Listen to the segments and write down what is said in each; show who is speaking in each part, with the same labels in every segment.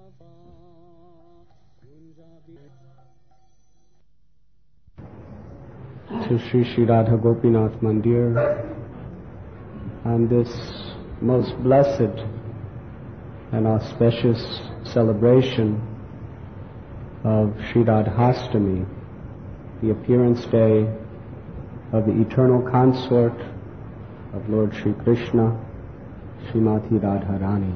Speaker 1: To Sri Radha Gopinath Mandir on this most blessed and auspicious celebration of Sri Radhastami, the appearance day of the eternal consort of Lord Sri Krishna, Srimati Radharani.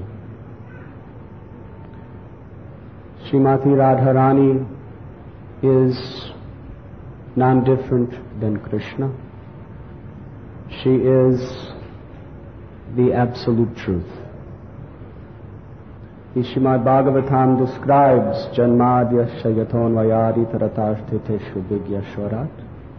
Speaker 1: Srimati Radharani is none different than Krishna. She is the absolute truth. The Srimad Bhagavatam describes Janmadya Shayaton Vayadi Taratasthite Shubhigyashwarat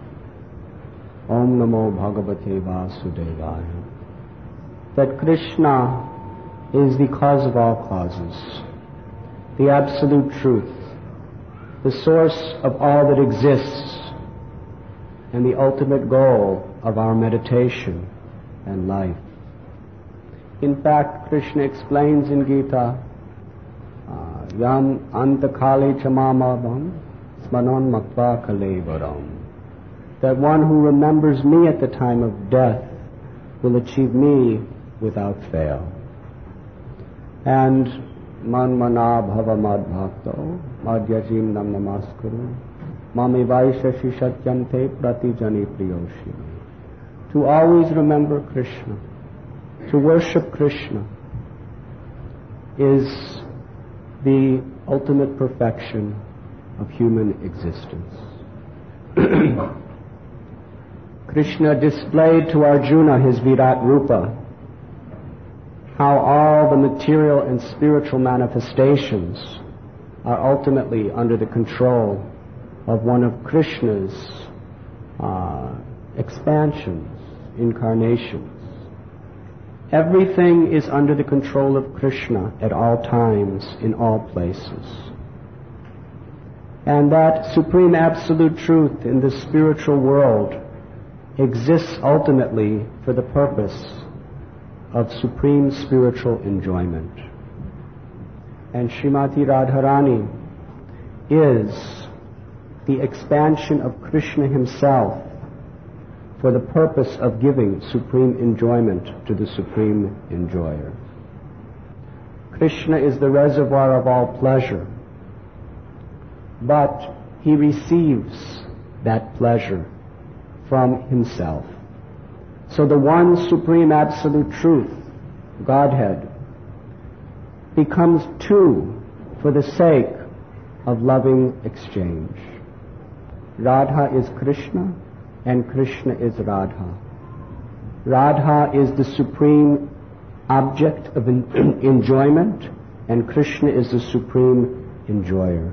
Speaker 1: Om Namo Bhagavate Vasudevaya, that Krishna is the cause of all causes, the absolute truth, the source of all that exists, and the ultimate goal of our meditation and life. In fact, Krishna explains in Gita, Yam antakali chamamabam smanon matva kalevaram, that one who remembers me at the time of death will achieve me without fail. And manmana bhava madbhakto madhyajim nam namaskuru mami vaishashi satyante pratijani priyoshi. To always remember Krishna, to worship Krishna, is the ultimate perfection of human existence. Krishna displayed to Arjuna his Virat Rupa, how all the material and spiritual manifestations are ultimately under the control of one of Krishna's expansions, incarnations. Everything is under the control of Krishna at all times, in all places. And that supreme absolute truth in the spiritual world exists ultimately for the purpose of supreme spiritual enjoyment. And Srimati Radharani is the expansion of Krishna himself for the purpose of giving supreme enjoyment to the supreme enjoyer. Krishna is the reservoir of all pleasure, but he receives that pleasure from himself. So the one supreme absolute truth, Godhead, becomes two for the sake of loving exchange. Radha is Krishna and Krishna is Radha. Radha is the supreme object of enjoyment and Krishna is the supreme enjoyer.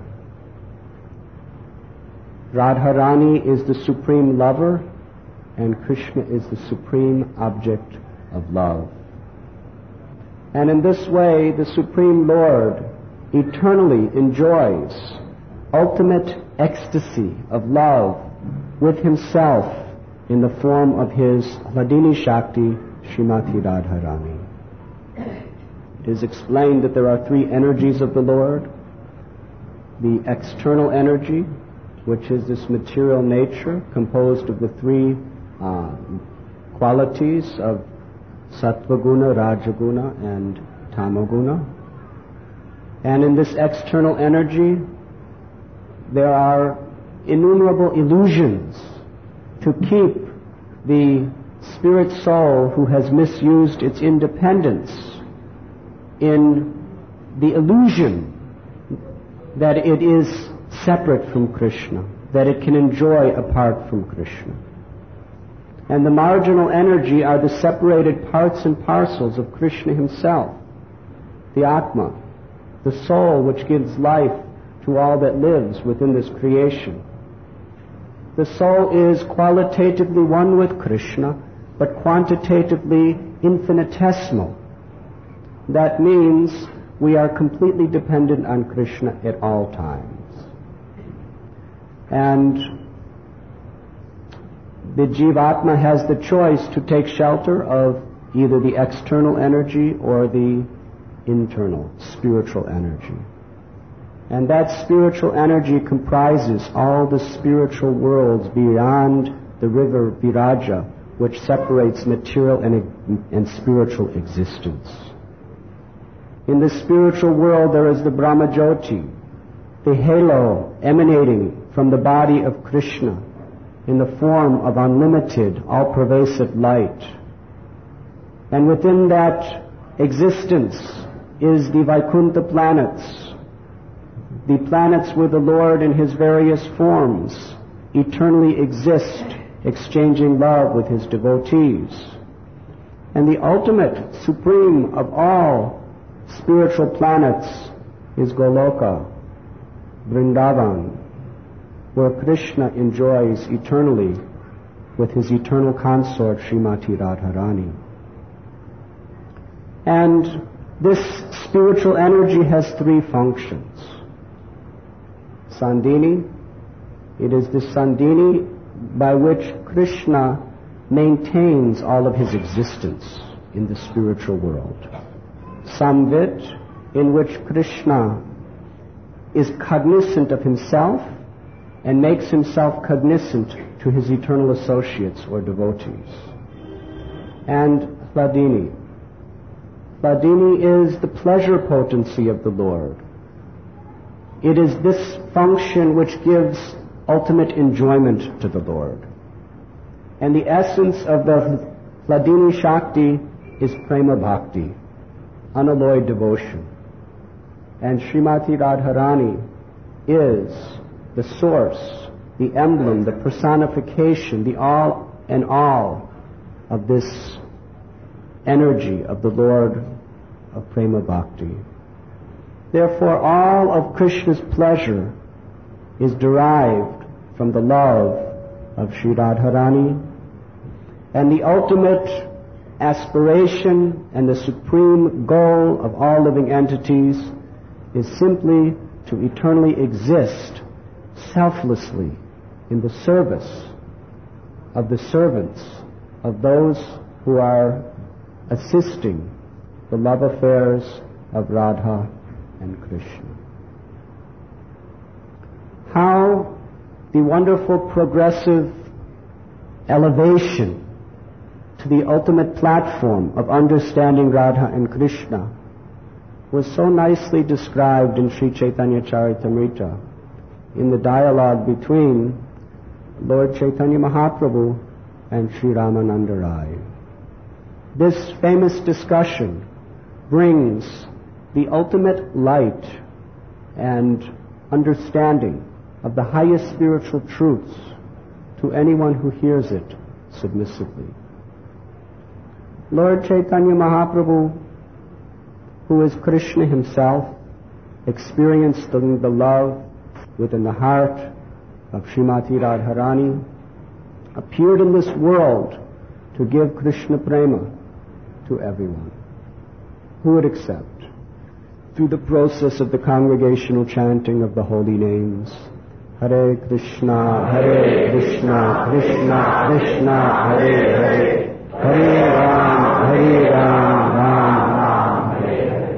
Speaker 1: Radharani is the supreme lover and Krishna is the supreme object of love. And in this way, the Supreme Lord eternally enjoys ultimate ecstasy of love with himself in the form of his Hladini Shakti, Srimati Radharani. It is explained that there are three energies of the Lord. The external energy, which is this material nature composed of the three qualities of Sattva-guna, Rajaguna, and Tamaguna. And in this external energy, there are innumerable illusions to keep the spirit soul who has misused its independence in the illusion that it is separate from Krishna, that it can enjoy apart from Krishna. And the marginal energy are the separated parts and parcels of Krishna himself, the Atma, the soul which gives life to all that lives within this creation. The soul is qualitatively one with Krishna, but quantitatively infinitesimal. That means we are completely dependent on Krishna at all times. And the Jivatma has the choice to take shelter of either the external energy or the internal, spiritual energy. And that spiritual energy comprises all the spiritual worlds beyond the river Viraja, which separates material and spiritual existence. In the spiritual world there is the Brahmajyoti, the halo emanating from the body of Krishna in the form of unlimited, all-pervasive light. And within that existence is the Vaikuntha planets, the planets where the Lord in His various forms eternally exist, exchanging love with His devotees. And the ultimate, supreme of all spiritual planets is Goloka, Vrindavan, where Krishna enjoys eternally with his eternal consort Srimati Radharani. And this spiritual energy has three functions. Sandhini, it is the Sandhini by which Krishna maintains all of his existence in the spiritual world. Samvit, in which Krishna is cognizant of himself and makes himself cognizant to his eternal associates or devotees. And Hladini. Hladini is the pleasure potency of the Lord. It is this function which gives ultimate enjoyment to the Lord. And the essence of the Hladini Shakti is Prema Bhakti, unalloyed devotion. And Srimati Radharani is the source, the emblem, the personification, the all and all of this energy of the Lord of Prema Bhakti. Therefore, all of Krishna's pleasure is derived from the love of Sri Radharani, and the ultimate aspiration and the supreme goal of all living entities is simply to eternally exist selflessly in the service of the servants of those who are assisting the love affairs of Radha and Krishna. How the wonderful progressive elevation to the ultimate platform of understanding Radha and Krishna was so nicely described in Sri Chaitanya Charitamrita in the dialogue between Lord Chaitanya Mahaprabhu and Sri Ramananda Rai. This famous discussion brings the ultimate light and understanding of the highest spiritual truths to anyone who hears it submissively. Lord Chaitanya Mahaprabhu, who is Krishna himself, experienced the love within the heart of Srimati Radharani, appeared in this world to give Krishna Prema to everyone who would accept, through the process of the congregational chanting of the holy names, Hare Krishna, Krishna Krishna, Hare Hare, Hare Ram, Ram, Hare Hare.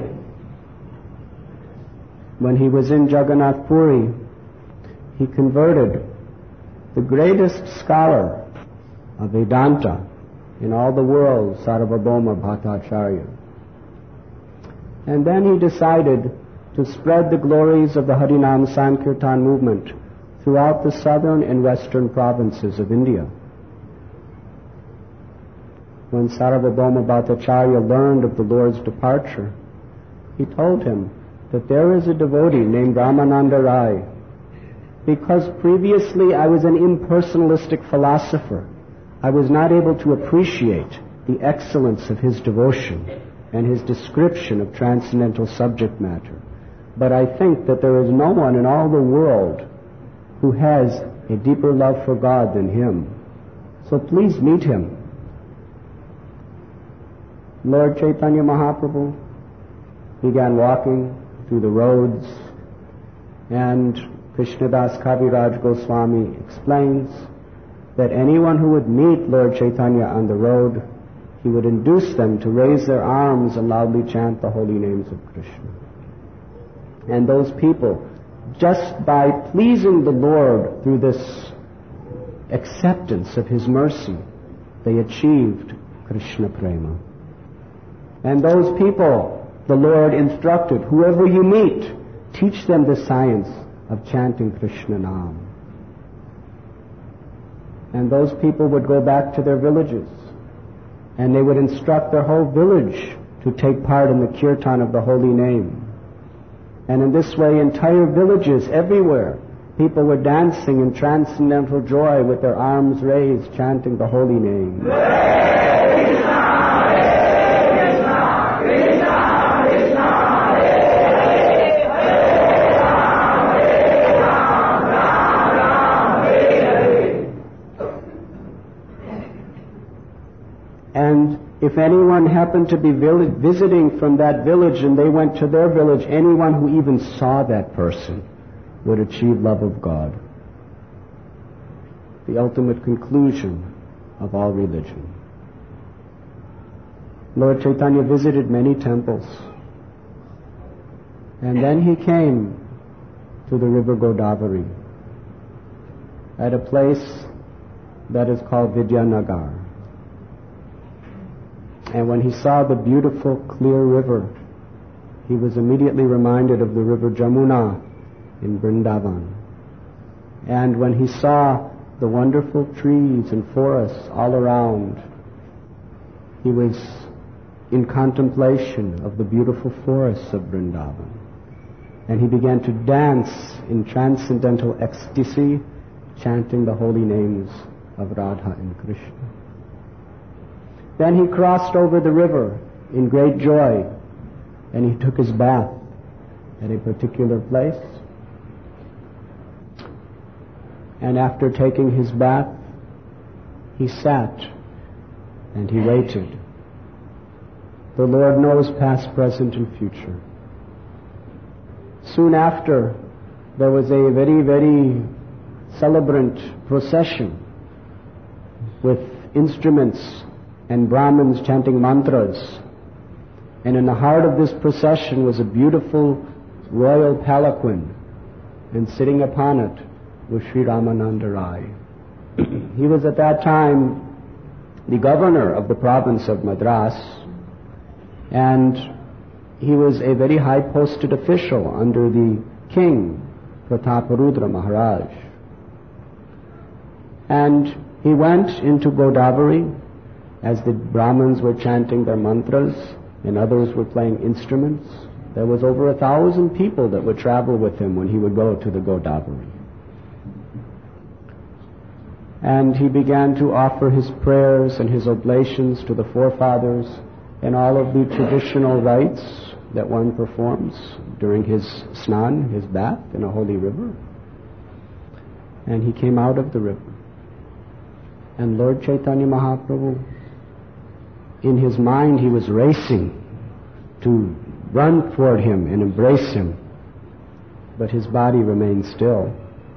Speaker 1: When he was in Jagannath Puri, he converted the greatest scholar of Vedanta in all the world, Sarvabhauma Bhattacharya. And then he decided to spread the glories of the Harinam Sankirtan movement throughout the southern and western provinces of India. When Sarvabhauma Bhattacharya learned of the Lord's departure, he told him that there is a devotee named Ramananda Rai. Because previously I was an impersonalistic philosopher, I was not able to appreciate the excellence of his devotion and his description of transcendental subject matter. But I think that there is no one in all the world who has a deeper love for God than him. So please meet him. Lord Chaitanya Mahaprabhu began walking through the roads, and Krishnadas Kaviraj Goswami explains that anyone who would meet Lord Chaitanya on the road, he would induce them to raise their arms and loudly chant the holy names of Krishna. And those people just by pleasing the Lord through this acceptance of His mercy, they achieved Krishna Prema. And those people, the Lord instructed, whoever you meet, teach them the science of chanting Krishna Nam. And those people would go back to their villages, and they would instruct their whole village to take part in the kirtan of the holy name. And in this way, entire villages everywhere, people were dancing in transcendental joy with their arms raised, chanting the holy name. And if anyone happened to be visiting from that village and they went to their village, anyone who even saw that person would achieve love of God. The ultimate conclusion of all religion. Lord Chaitanya visited many temples. And then he came to the river Godavari at a place that is called Vidyanagar. And when he saw the beautiful, clear river, he was immediately reminded of the river Jamuna in Vrindavan. And when he saw the wonderful trees and forests all around, he was in contemplation of the beautiful forests of Vrindavan. And he began to dance in transcendental ecstasy, chanting the holy names of Radha and Krishna. Then he crossed over the river in great joy, and he took his bath at a particular place. And after taking his bath, he sat and he waited. The Lord knows past, present, and future. Soon after, there was a very, very celebrant procession with instruments and Brahmins chanting mantras. And in the heart of this procession was a beautiful royal palanquin, and sitting upon it was Sri Ramananda Rai. He was at that time the governor of the province of Madras, and he was a very high-posted official under the king, Prataparudra Maharaj. And he went into Godavari as the Brahmins were chanting their mantras and others were playing instruments. There was over 1,000 people that would travel with him when he would go to the Godavari. And he began to offer his prayers and his oblations to the forefathers and all of the traditional rites that one performs during his snan, his bath in a holy river. And he came out of the river. And Lord Chaitanya Mahaprabhu, in his mind, he was racing to run toward him and embrace him, but his body remained still.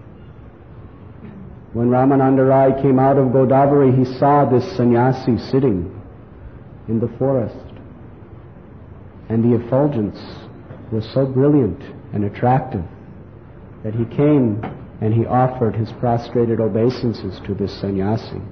Speaker 1: When Ramananda Rai came out of Godavari, he saw this sannyasi sitting in the forest, and the effulgence was so brilliant and attractive that he came and he offered his prostrated obeisances to this sannyasi.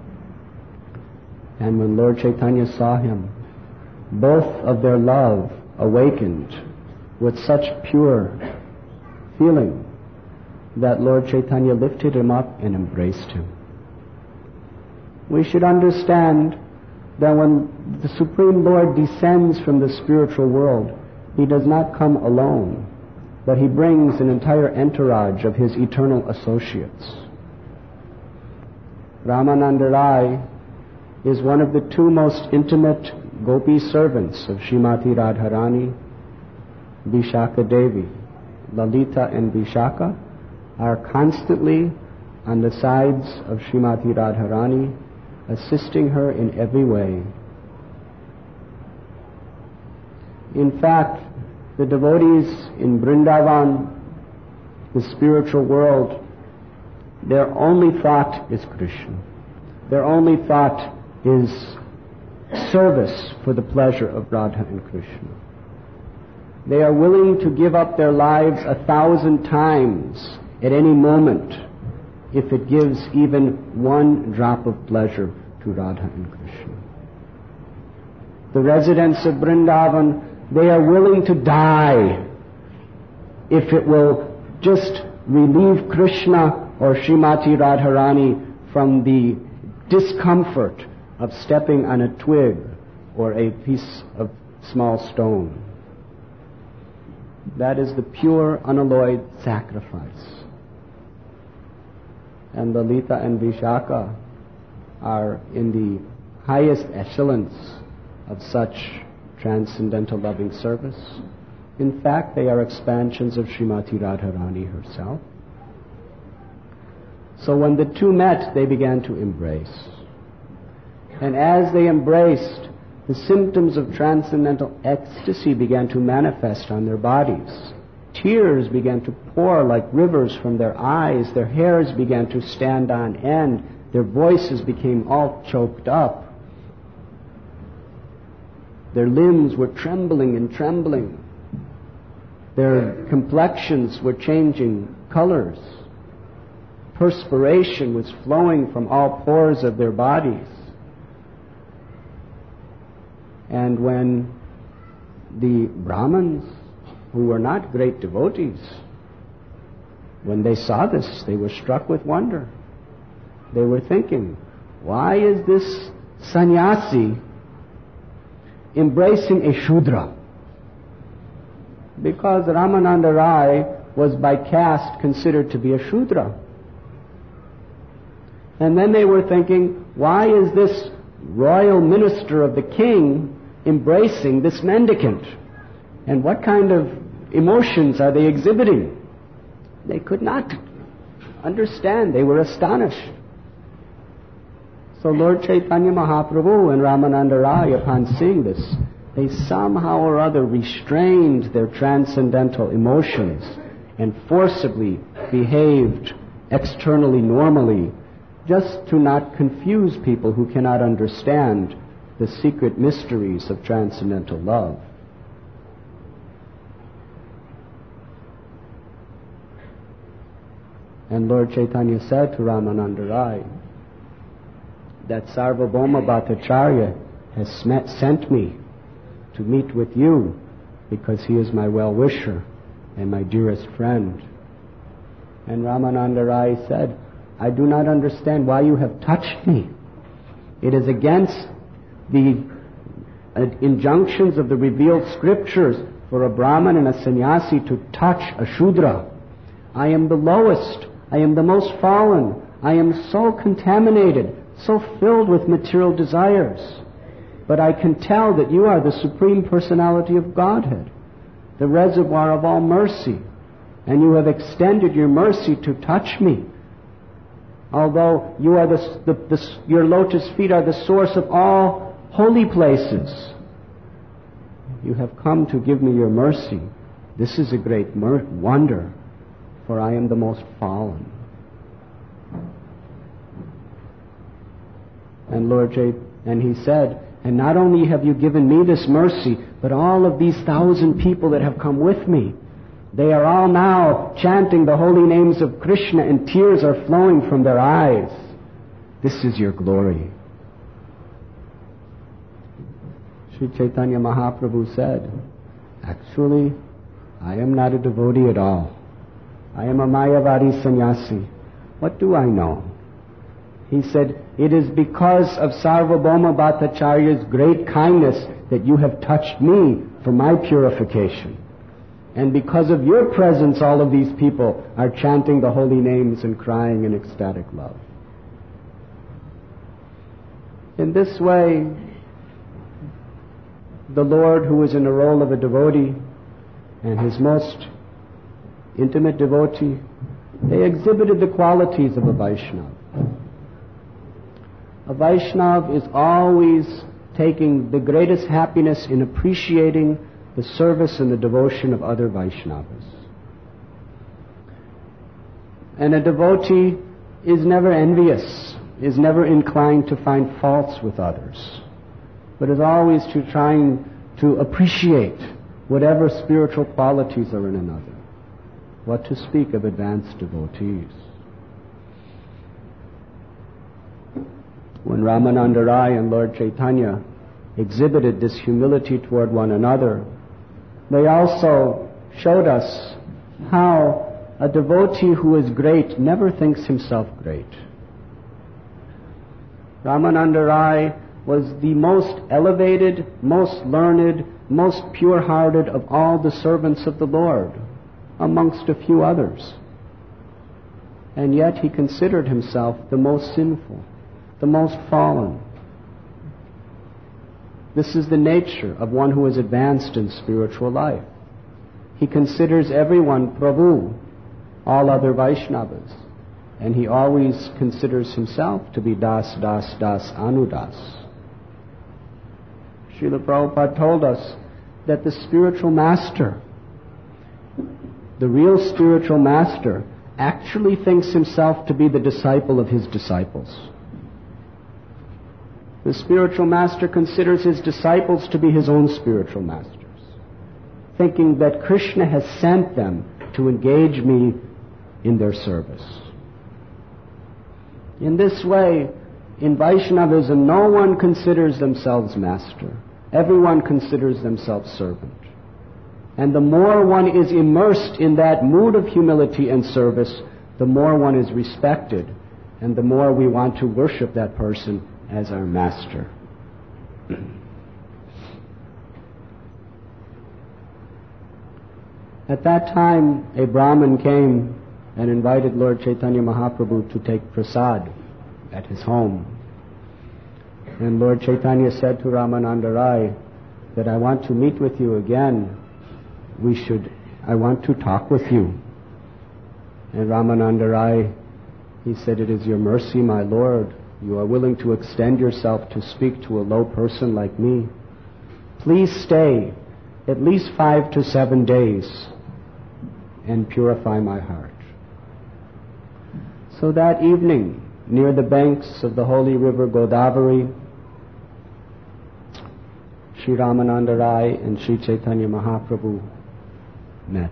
Speaker 1: And when Lord Chaitanya saw him, both of their love awakened with such pure feeling that Lord Chaitanya lifted him up and embraced him. We should understand that when the Supreme Lord descends from the spiritual world, he does not come alone, but he brings an entire entourage of his eternal associates. Ramananda Rai is one of the two most intimate gopi servants of Srimati Radharani. Vishaka Devi, Lalita and Vishaka are constantly on the sides of Srimati Radharani, assisting her in every way. In fact, the devotees in Vrindavan, the spiritual world, their only thought is Krishna. Their only thought is service for the pleasure of Radha and Krishna. They are willing to give up their lives 1,000 times at any moment if it gives even one drop of pleasure to Radha and Krishna. The residents of Vrindavan, they are willing to die if it will just relieve Krishna or Srimati Radharani from the discomfort of stepping on a twig or a piece of small stone. That is the pure, unalloyed sacrifice. And Lalita and Vishaka are in the highest echelons of such transcendental loving service. In fact, they are expansions of Srimati Radharani herself. So when the two met, they began to embrace. And as they embraced, the symptoms of transcendental ecstasy began to manifest on their bodies. Tears began to pour like rivers from their eyes. Their hairs began to stand on end. Their voices became all choked up. Their limbs were trembling and trembling. Their complexions were changing colors. Perspiration was flowing from all pores of their bodies. And when the Brahmins, who were not great devotees, when they saw this, they were struck with wonder. They were thinking, why is this sannyasi embracing a Shudra? Because Ramananda Rai was by caste considered to be a Shudra. And then they were thinking, why is this royal minister of the king embracing this mendicant? And what kind of emotions are they exhibiting? They could not understand. They were astonished. So Lord Chaitanya Mahaprabhu and Ramananda Rai, upon seeing this, they somehow or other restrained their transcendental emotions and forcibly behaved externally normally, just to not confuse people who cannot understand the secret mysteries of transcendental love. And Lord Chaitanya said to Ramananda Rai that Sarvabhauma Bhattacharya has sent me to meet with you because he is my well-wisher and my dearest friend. And Ramananda Rai said, I do not understand why you have touched me. It is against the injunctions of the revealed scriptures for a Brahman and a sannyasi to touch a Shudra. I am the lowest. I am the most fallen. I am so contaminated, so filled with material desires. But I can tell that you are the Supreme Personality of Godhead, the reservoir of all mercy, and you have extended your mercy to touch me. Although you are your lotus feet are the source of all holy places, you have come to give me your mercy. This is a great wonder, for I am the most fallen. And he said, and not only have you given me this mercy, but all of these 1,000 people that have come with me, they are all now chanting the holy names of Krishna, and tears are flowing from their eyes. This is your glory. Sri Chaitanya Mahaprabhu said, actually, I am not a devotee at all. I am a Mayavadi sannyasi. What do I know? He said, it is because of Sarvabhauma Bhattacharya's great kindness that you have touched me for my purification. And because of your presence, all of these people are chanting the holy names and crying in ecstatic love. In this way, the Lord, who is in the role of a devotee, and his most intimate devotee, they exhibited the qualities of a Vaishnava. A Vaishnava is always taking the greatest happiness in appreciating the service and the devotion of other Vaishnavas. And a devotee is never envious, is never inclined to find faults with others, but is always trying to appreciate whatever spiritual qualities are in another. What to speak of advanced devotees? When Ramananda Rai and Lord Chaitanya exhibited this humility toward one another, they also showed us how a devotee who is great never thinks himself great. Ramananda Rai was the most elevated, most learned, most pure-hearted of all the servants of the Lord, amongst a few others. And yet he considered himself the most sinful, the most fallen. This is the nature of one who is advanced in spiritual life. He considers everyone Prabhu, all other Vaishnavas, and he always considers himself to be Das, Das, Das, Anudas. Srila Prabhupada told us that the spiritual master, the real spiritual master, actually thinks himself to be the disciple of his disciples. The spiritual master considers his disciples to be his own spiritual masters, thinking that Krishna has sent them to engage me in their service. In this way, in Vaishnavism, no one considers themselves master. Everyone considers themselves servant. And the more one is immersed in that mood of humility and service, the more one is respected, and the more we want to worship that person as our master. At that time, a Brahmin came and invited Lord Chaitanya Mahaprabhu to take prasad at his home. And Lord Chaitanya said to Ramananda Rai that I want to meet with you again. I want to talk with you. And Ramananda Rai, he said, it is your mercy, my Lord. You are willing to extend yourself to speak to a low person like me. Please stay at least 5 to 7 days and purify my heart. So that evening, near the banks of the holy river Godavari, Sri Ramananda Rai and Sri Chaitanya Mahaprabhu met.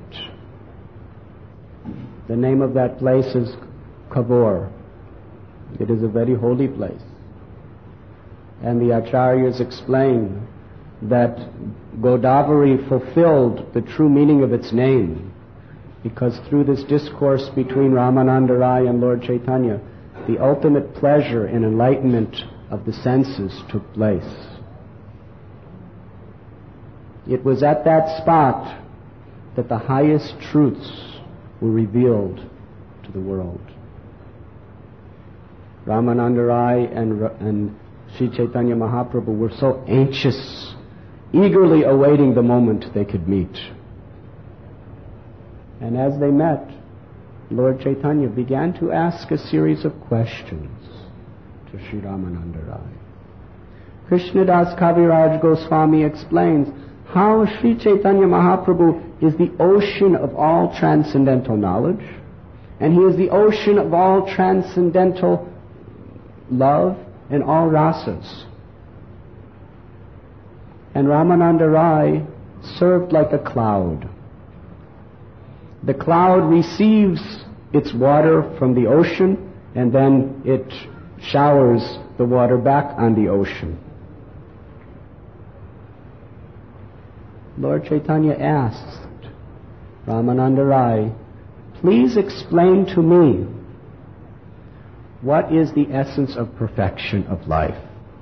Speaker 1: The name of that place is Kavor. It is a very holy place. And the Acharyas explain that Godavari fulfilled the true meaning of its name, because through this discourse between Ramananda Rai and Lord Chaitanya, the ultimate pleasure and enlightenment of the senses took place. It was at that spot that the highest truths were revealed to the world. Ramananda Rai and Sri Chaitanya Mahaprabhu were so anxious, eagerly awaiting the moment they could meet. And as they met, Lord Chaitanya began to ask a series of questions to Sri Ramananda Rai. Krishnadas Kaviraj Goswami explains how Sri Chaitanya Mahaprabhu is the ocean of all transcendental knowledge, and he is the ocean of all transcendental love and all rasas. And Ramananda Rai served like a cloud. The cloud receives its water from the ocean, and then it showers the water back on the ocean. Lord Chaitanya asked Ramananda Rai, please explain to me what is the essence of perfection of life.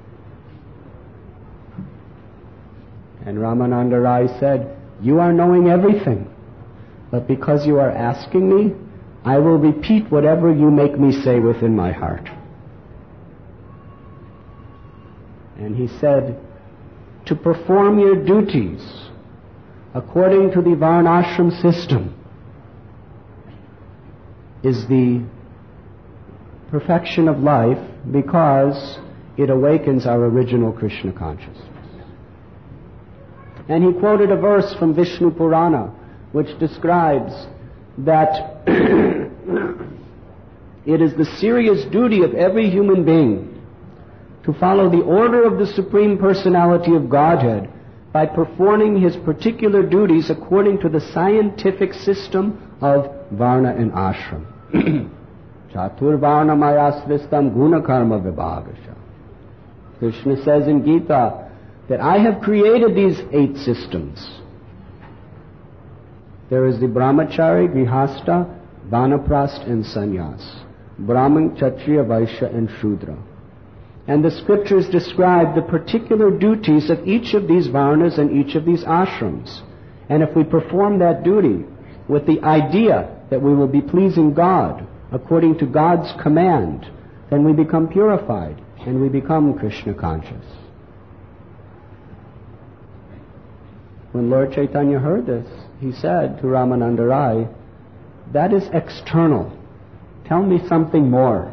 Speaker 1: And Ramananda Rai said, you are knowing everything, but because you are asking me, I will repeat whatever you make me say within my heart. And he said, to perform your duties according to the Varnashram system is the perfection of life, because it awakens our original Krishna consciousness. And he quoted a verse from Vishnu Purana which describes that it is the serious duty of every human being to follow the order of the Supreme Personality of Godhead by performing his particular duties according to the scientific system of Varna and Ashram. Chatur Varna Mayasristam Guna Karma Vibhagasha. Krishna says in Gita that I have created these 8 systems. There is the Brahmachari, Grihastha, Vanaprast and Sannyas. Brahman, Kshatriya, Vaishya and Shudra. And the scriptures describe the particular duties of each of these varnas and each of these ashrams. And if we perform that duty with the idea that we will be pleasing God according to God's command, then we become purified and we become Krishna conscious. When Lord Chaitanya heard this, he said to Ramananda Rai, that is external. Tell me something more.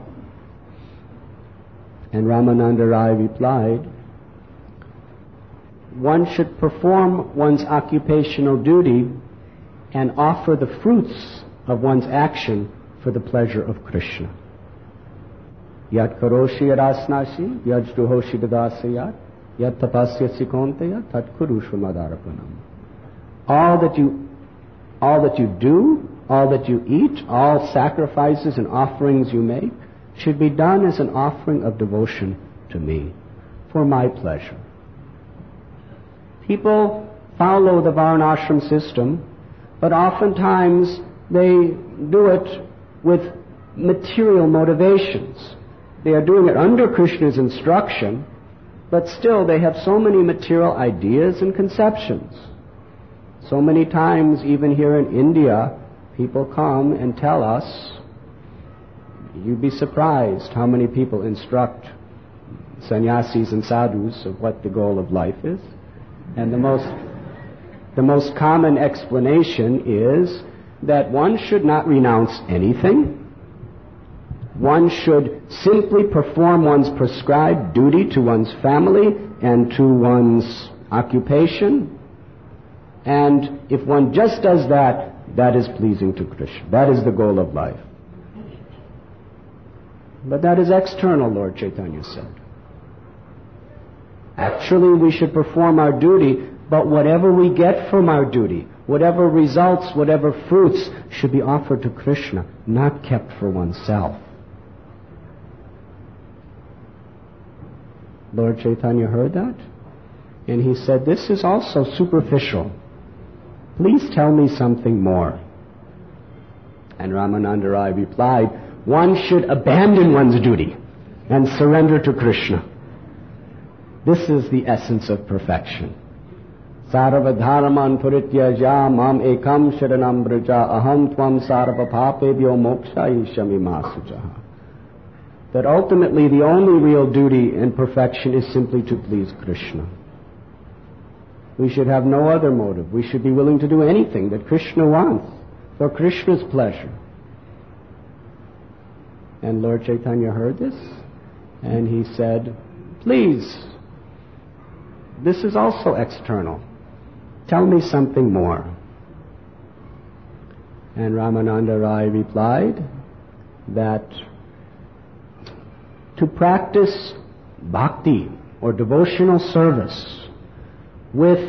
Speaker 1: And Ramananda Rai replied, one should perform one's occupational duty and offer the fruits of one's action for the pleasure of Krishna. Yat karoshi yarasnashi, yajduhoshi dadasayat, yat tapasya sikonteya, tat kurushva madarapanam. All that you do, all that you eat, all sacrifices and offerings you make, should be done as an offering of devotion to me, for my pleasure. People follow the Varnashram system, but oftentimes they do it with material motivations. They are doing it under Krishna's instruction, but still they have so many material ideas and conceptions. So many times, even here in India, people come and tell us, you'd be surprised how many people instruct sannyasis and sadhus of what the goal of life is. And the most common explanation is that one should not renounce anything. One should simply perform one's prescribed duty to one's family and to one's occupation. And if one just does that, that is pleasing to Krishna. That is the goal of life. But that is external, Lord Chaitanya said. Actually, we should perform our duty, but whatever we get from our duty, whatever results, whatever fruits, should be offered to Krishna, not kept for oneself. Lord Chaitanya heard that, and he said, this is also superficial. Please tell me something more. And Ramananda Rai replied, one should abandon one's duty and surrender to Krishna. This is the essence of perfection. Sarvadharaman purityaja mam ekam sharanam braja aham tvam sarva papebhyo mokshayishami masujaha. That ultimately the only real duty and perfection is simply to please Krishna. We should have no other motive. We should be willing to do anything that Krishna wants for Krishna's pleasure. And Lord Chaitanya heard this, and he said, please, this is also external. Tell me something more. And Ramananda Rai replied that to practice bhakti or devotional service with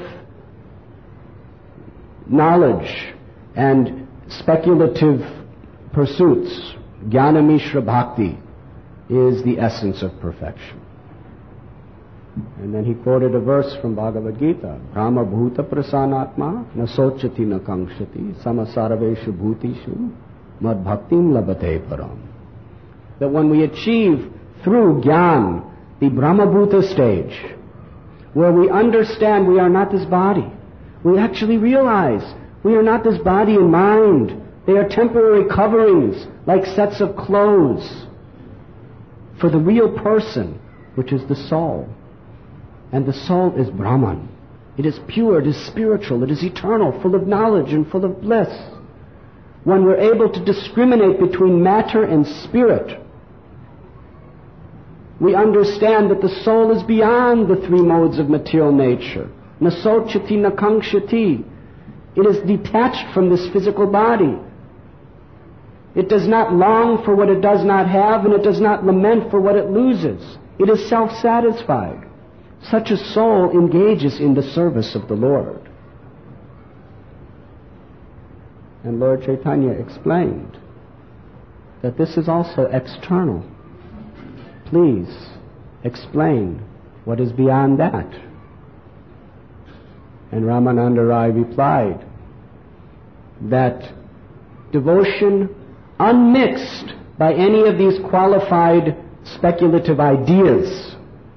Speaker 1: knowledge and speculative pursuits, Jnana Mishra Bhakti, is the essence of perfection. And then he quoted a verse from Bhagavad Gita, Brahma Bhuta Prasanatma Nasochati Nakangshati Samasarveshu Bhutishu Mad Bhaktim Labate Param. That when we achieve through Jnana the Brahma Bhuta stage, where we understand we are not this body, we actually realize we are not this body and mind. They are temporary coverings, like sets of clothes, for the real person, which is the soul. And the soul is Brahman. It is pure, it is spiritual, it is eternal, full of knowledge and full of bliss. When we're able to discriminate between matter and spirit, we understand that the soul is beyond the 3 modes of material nature. Nasochati nakangshati. It is detached from this physical body. It does not long for what it does not have, and it does not lament for what it loses. It is self-satisfied. such a soul engages in the service of the Lord. And Lord Chaitanya explained that this is also external. Please explain what is beyond that. And Ramananda Rai replied that devotion unmixed by any of these qualified speculative ideas,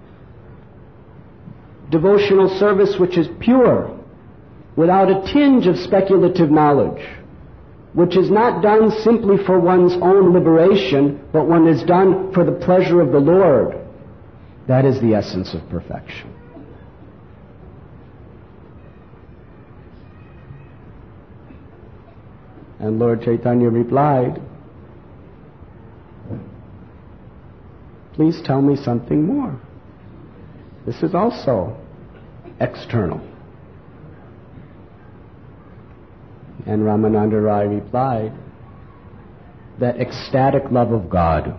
Speaker 1: devotional service which is pure, without a tinge of speculative knowledge, which is not done simply for one's own liberation, but one is done for the pleasure of the Lord, that is the essence of perfection. And Lord Chaitanya replied, please tell me something more. This is also external. And Ramananda Rai replied that ecstatic love of God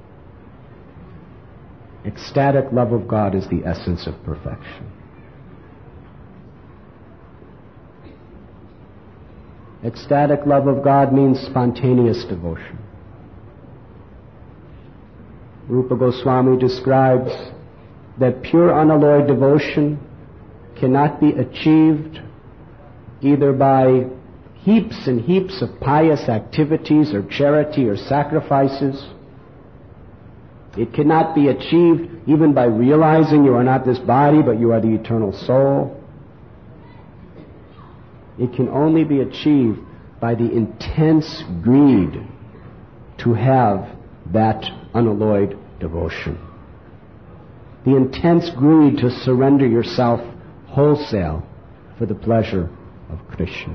Speaker 1: is the essence of perfection. Ecstatic love of God means spontaneous devotion. Rupa Goswami describes that pure unalloyed devotion cannot be achieved either by heaps and heaps of pious activities or charity or sacrifices. It cannot be achieved even by realizing you are not this body but you are the eternal soul. It can only be achieved by the intense greed to have that unalloyed devotion. The intense greed to surrender yourself wholesale for the pleasure of Krishna.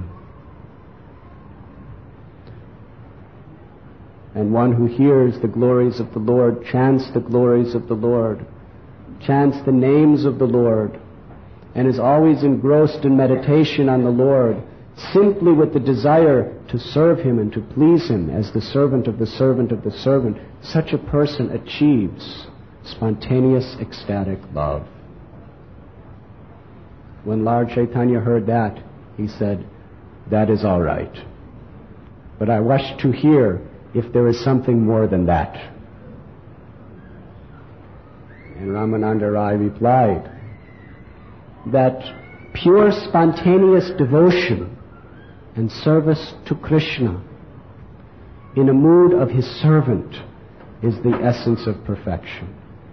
Speaker 1: And one who hears the glories of the Lord, chants the glories of the Lord, chants the names of the Lord, and is always engrossed in meditation on the Lord, simply with the desire to serve Him and to please Him as the servant of the servant of the servant, such a person achieves spontaneous ecstatic love. When Lord Chaitanya heard that, he said, that is all right. But I wish to hear if there is something more than that. And Ramananda Rai replied that pure spontaneous devotion and service to Krishna in a mood of his servant is the essence of perfection.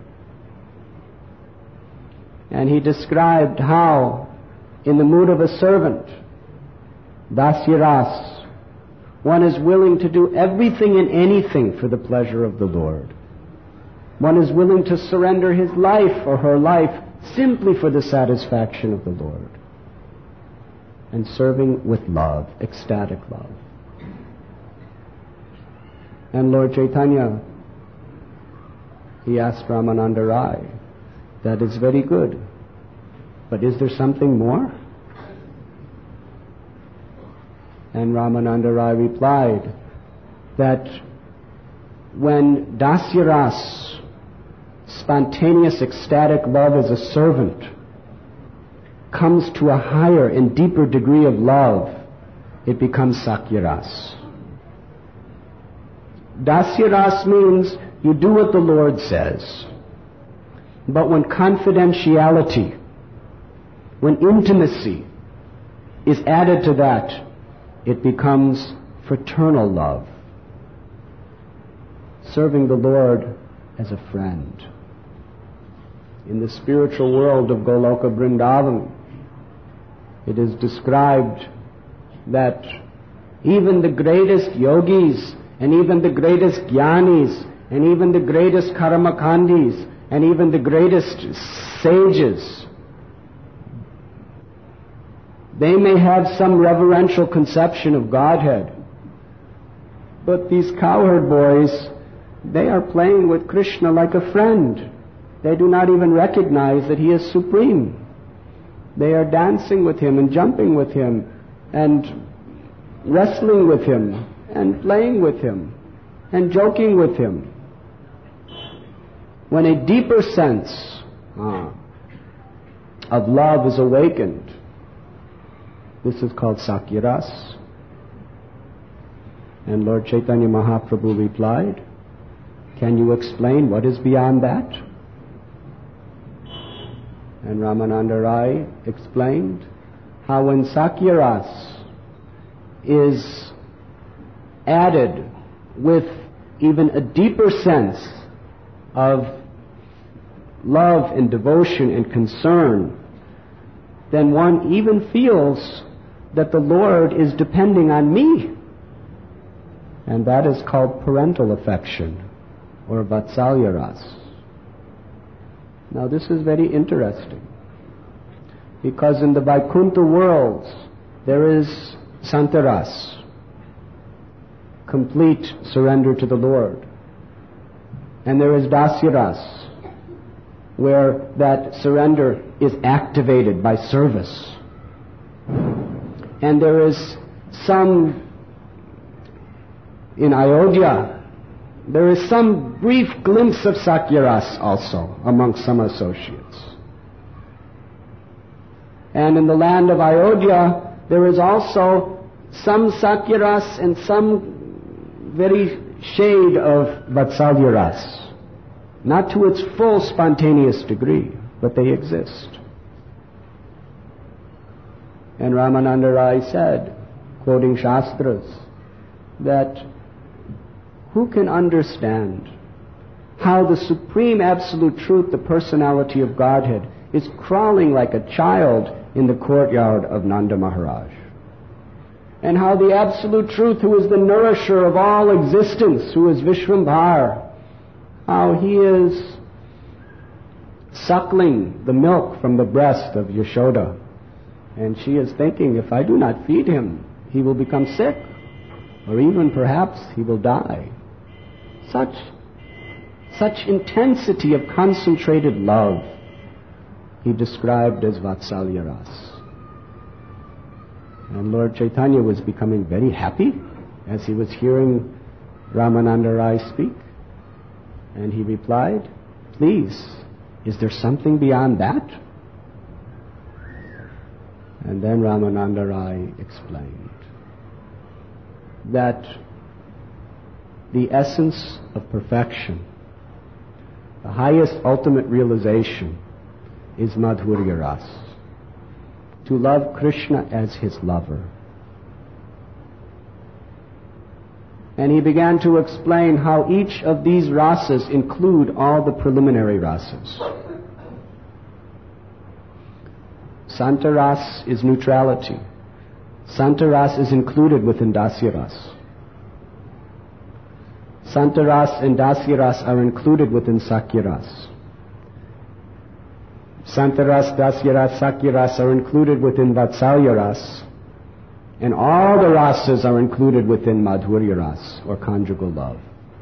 Speaker 1: And he described how in the mood of a servant, Dasyaras, one is willing to do everything and anything for the pleasure of the Lord. One is willing to surrender his life or her life simply for the satisfaction of the Lord. And serving with love, ecstatic love. And Lord Chaitanya, he asked Ramananda Rai, that is very good, but is there something more? And Ramananda Rai replied that when Dasyaras, spontaneous ecstatic love as a servant, comes to a higher and deeper degree of love, it becomes Sakyaras. Dasyaras means you do what the Lord says. But when confidentiality, when intimacy is added to that, it becomes fraternal love. Serving the Lord as a friend. In the spiritual world of Goloka Vrindavan, it is described that even the greatest yogis, and even the greatest jnanis, and even the greatest karmakandis, and even the greatest sages, they may have some reverential conception of Godhead. But these cowherd boys, they are playing with Krishna like a friend. They do not even recognize that He is supreme. They are dancing with Him and jumping with Him and wrestling with Him and playing with Him and joking with Him. When a deeper sense of love is awakened. This is called Sakya Ras. And Lord Chaitanya Mahaprabhu replied, can you explain what is beyond that? And Ramananda Rai explained how when Sakya Ras is added with even a deeper sense of love and devotion and concern, then one even feels that the Lord is depending on me. And that is called parental affection, or Vatsalya Ras. Now this is very interesting, because in the Vaikuntha worlds there is Santaras, complete surrender to the Lord. And there is Dasyaras, where that surrender is activated by service. And there is some, in Ayodhya, there is some brief glimpse of Sakya-ras also among some associates. And in the land of Ayodhya, there is also some Sakya-ras and some very shade of Vatsalya-ras. Not to its full spontaneous degree, but they exist. And Ramananda Rai said, quoting Shastras, that who can understand how the Supreme Absolute Truth, the personality of Godhead, is crawling like a child in the courtyard of Nanda Maharaj? And how the Absolute Truth, who is the nourisher of all existence, who is Vishwambhar, how he is suckling the milk from the breast of Yashoda. And she is thinking, if I do not feed him, he will become sick, or even perhaps he will die. Such intensity of concentrated love he described as Vatsalya Ras. And Lord Chaitanya was becoming very happy as he was hearing Ramananda Rai speak. And he replied, please, is there something beyond that? And then Ramananda Rai explained that the essence of perfection, the highest ultimate realization, is Madhurya Ras. To love Krishna as his lover. And he began to explain how each of these rasas include all the preliminary rasas. Santaras is neutrality. Santaras is included within Dasyaras. Santaras and Dasyaras are included within Sakyaras. Santaras, Dasyaras, Sakyaras are included within Vatsalya Ras. And all the rasas are included within Madhurya Ras, or conjugal love.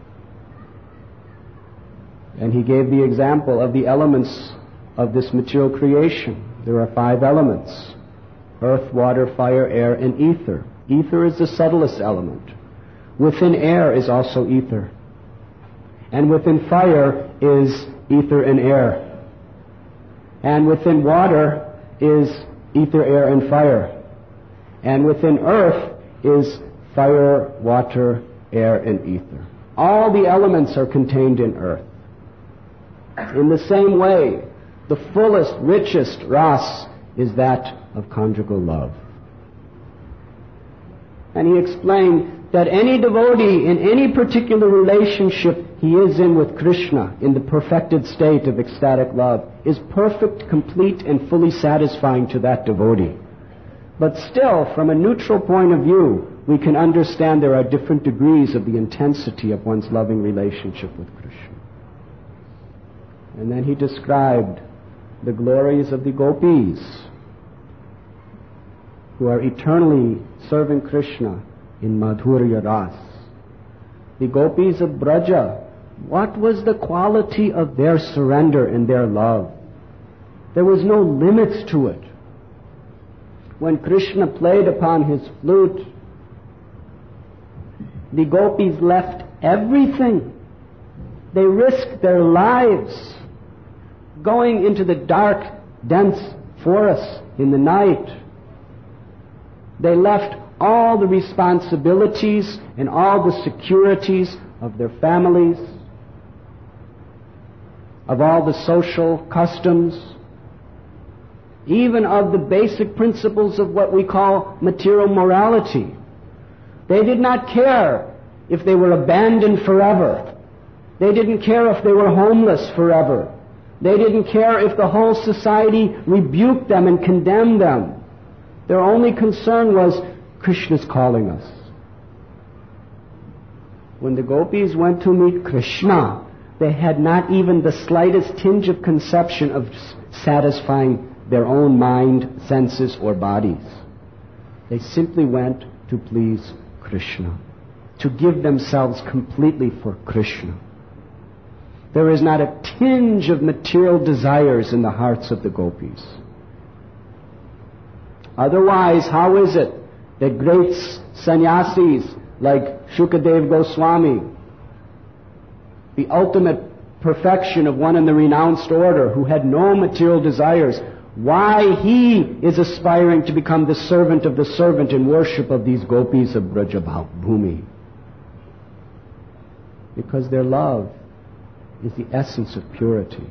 Speaker 1: And he gave the example of the elements of this material creation. There are 5 elements: earth, water, fire, air, and ether. Ether is the subtlest element. Within air is also ether. And within fire is ether and air. And within water is ether, air, and fire. And within earth is fire, water, air, and ether. All the elements are contained in earth. In the same way, the fullest, richest ras is that of conjugal love. And he explained that any devotee in any particular relationship he is in with Krishna, in the perfected state of ecstatic love, is perfect, complete, and fully satisfying to that devotee. But still, from a neutral point of view, we can understand there are different degrees of the intensity of one's loving relationship with Krishna. And then he described the glories of the gopis, who are eternally serving Krishna in Madhurya Ras. The gopis of Braja, what was the quality of their surrender and their love? There was no limits to it. When Krishna played upon his flute, the gopis left everything. They risked their lives going into the dark, dense for us in the night. They left all the responsibilities and all the securities of their families, of all the social customs, even of the basic principles of what we call material morality. They did not care if they were abandoned forever. They didn't care if they were homeless forever. They didn't care if the whole society rebuked them and condemned them. Their only concern was, Krishna's calling us. When the gopis went to meet Krishna, they had not even the slightest tinge of conception of satisfying their own mind, senses, or bodies. They simply went to please Krishna, to give themselves completely for Krishna. There is not a tinge of material desires in the hearts of the gopis. Otherwise, how is it that great sannyasis like Shukadev Goswami, the ultimate perfection of one in the renounced order who had no material desires, why he is aspiring to become the servant of the servant in worship of these gopis of Brajabhumi? Because their love is the essence of purity.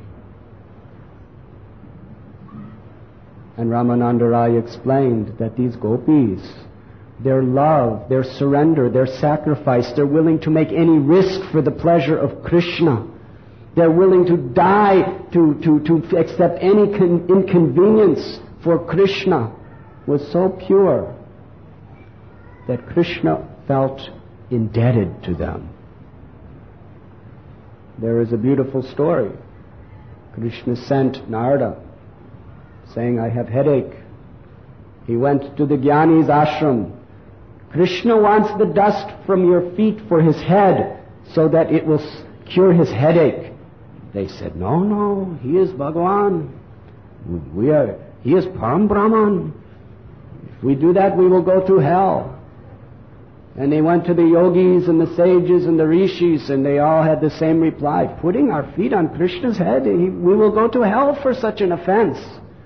Speaker 1: And Ramananda Rai explained that these gopis, their love, their surrender, their sacrifice, they're willing to make any risk for the pleasure of Krishna. They're willing to die, to accept any inconvenience for Krishna, was so pure that Krishna felt indebted to them. There is a beautiful story. Krishna sent Narada saying, I have headache. He went to the Jnani's ashram. Krishna wants the dust from your feet for his head so that it will cure his headache. They said, no, he is Bhagavan. He is Param Brahman. If we do that, we will go to hell. And they went to the yogis and the sages and the rishis, and they all had the same reply. Putting our feet on Krishna's head, we will go to hell for such an offense.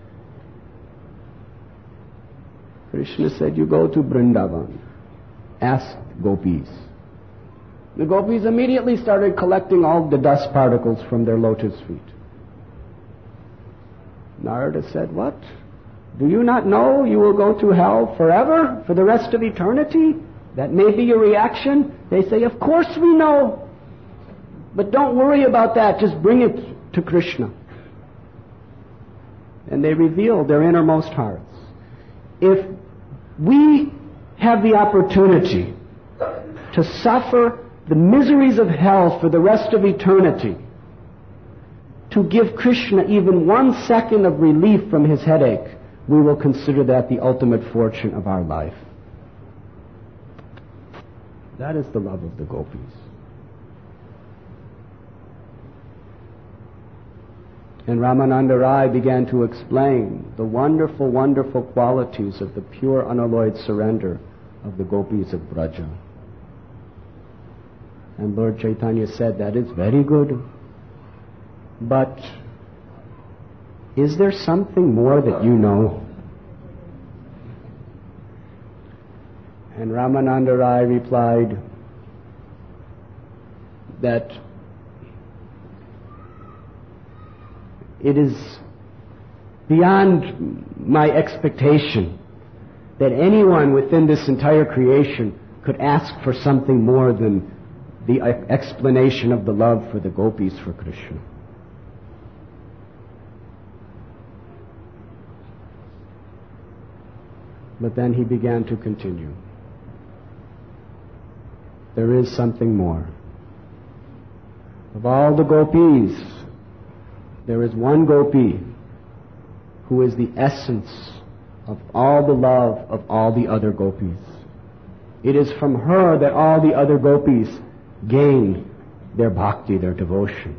Speaker 1: Krishna said, you go to Vrindavan. Ask gopis. The gopis immediately started collecting all the dust particles from their lotus feet. Narada said, what? Do you not know you will go to hell forever, for the rest of eternity? That may be your reaction. They say, of course we know. But don't worry about that. Just bring it to Krishna. And they reveal their innermost hearts. If we have the opportunity to suffer the miseries of hell for the rest of eternity, to give Krishna even 1 second of relief from his headache, we will consider that the ultimate fortune of our life. That is the love of the gopis. And Ramananda Rai began to explain the wonderful, wonderful qualities of the pure, unalloyed surrender of the gopis of Braja. And Lord Chaitanya said, that is very good. But is there something more that you know? And Ramananda Rai replied that it is beyond my expectation that anyone within this entire creation could ask for something more than the explanation of the love for the gopis for Krishna. But then he began to continue. There is something more. Of all the gopis, there is one gopi who is the essence of all the love of all the other gopis. It is from her that all the other gopis gain their bhakti, their devotion.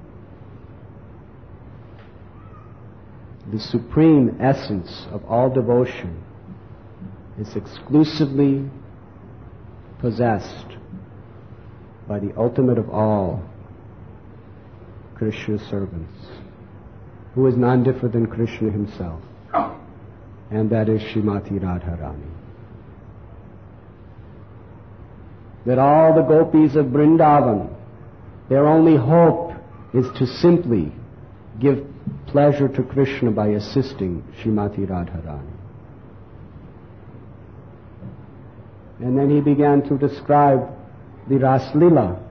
Speaker 1: The supreme essence of all devotion is exclusively possessed by the ultimate of all, Krishna's servants, who is none different than Krishna himself. and that is Srimati Radharani. That all the gopis of Vrindavan, their only hope is to simply give pleasure to Krishna by assisting Srimati Radharani. And then he began to describe the Raslila.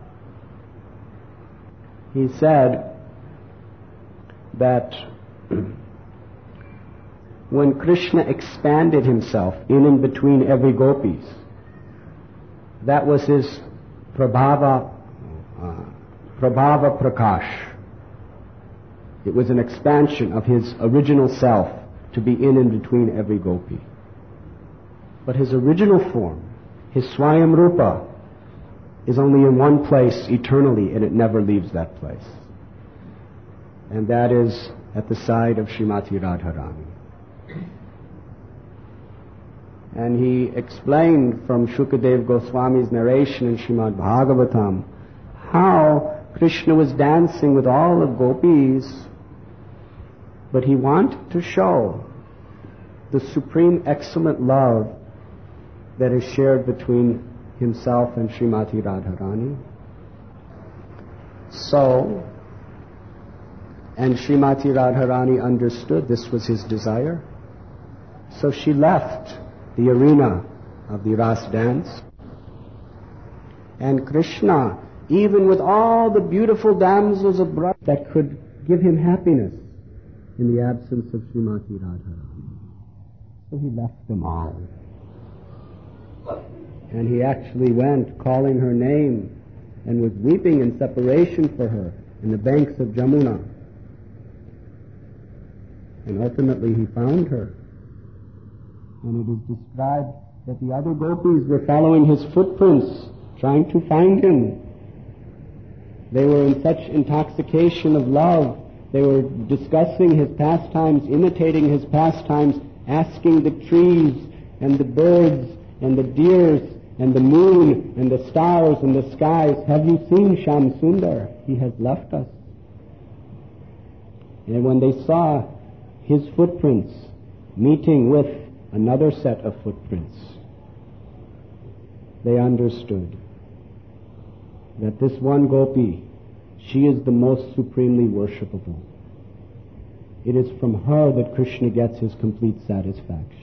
Speaker 1: He said that when Krishna expanded himself in and between every gopis, that was his Prabhava Prakash. It was an expansion of his original self to be in and between every gopi. But his original form, his Swayam Rupa, is only in one place eternally, and it never leaves that place. And that is at the side of Srimati Radharani. And he explained from Shukadev Goswami's narration in Srimad Bhagavatam how Krishna was dancing with all the gopis, but he wanted to show the supreme excellent love that is shared between himself and Srimati Radharani. So, and Srimati Radharani understood this was his desire. So she left the arena of the Ras dance. And Krishna, even with all the beautiful damsels of Braj that could give him happiness in the absence of Srimati Radharani, so he left them all. And he actually went calling her name and was weeping in separation for her in the banks of Jamuna. And ultimately he found her. And it is described that the other gopis were following his footprints, trying to find him. They were in such intoxication of love. They were discussing his pastimes, imitating his pastimes, asking the trees and the birds and the deers and the moon and the stars and the skies, have you seen Shyam Sundar? He has left us. And when they saw his footprints meeting with another set of footprints, they understood that this one gopi, she is the most supremely worshipable. It is from her that Krishna gets his complete satisfaction.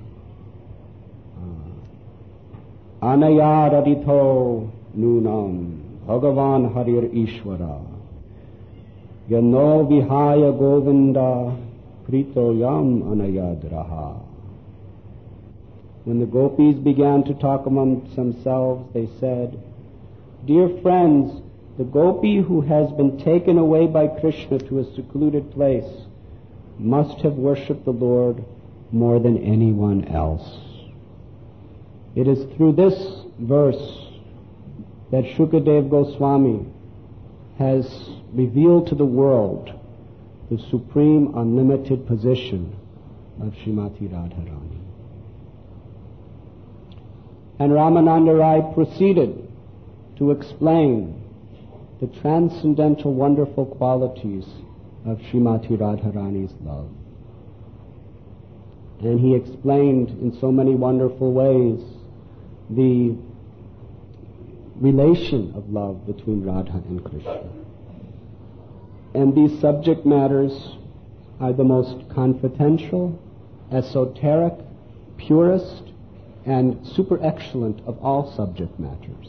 Speaker 1: Anaya raditho nunam Bhagavan Harir Ishvara Yano Vihaya Govinda Prito Yam Anayadraha. When the gopis began to talk amongst themselves, they said, "Dear friends, the gopi who has been taken away by Krishna to a secluded place must have worshipped the Lord more than anyone else." It is through this verse that Shukadev Goswami has revealed to the world the supreme unlimited position of Srimati Radharani. And Ramananda Rai proceeded to explain the transcendental wonderful qualities of Srimati Radharani's love. And he explained in so many wonderful ways the relation of love between Radha and Krishna. And these subject matters are the most confidential, esoteric, purest, and super excellent of all subject matters.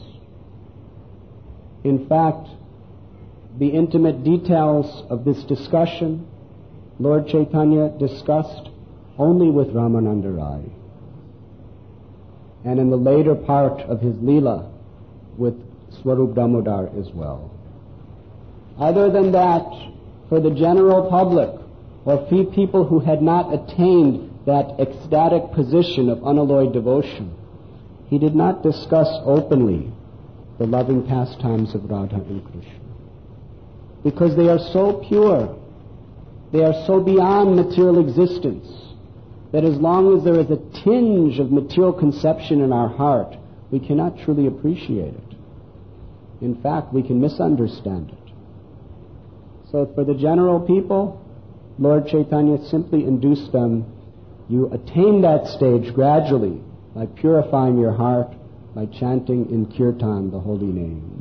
Speaker 1: In fact, the intimate details of this discussion, Lord Chaitanya discussed only with Ramananda Rai, and in the later part of his Leela with Swarup Damodar as well. Other than that, for the general public, or few people who had not attained that ecstatic position of unalloyed devotion, he did not discuss openly the loving pastimes of Radha and Krishna. Because they are so pure, they are so beyond material existence, that as long as there is a tinge of material conception in our heart, we cannot truly appreciate it. In fact, we can misunderstand it. So for the general people, Lord Chaitanya simply induced them You attain that stage gradually by purifying your heart, by chanting in kirtan the holy names.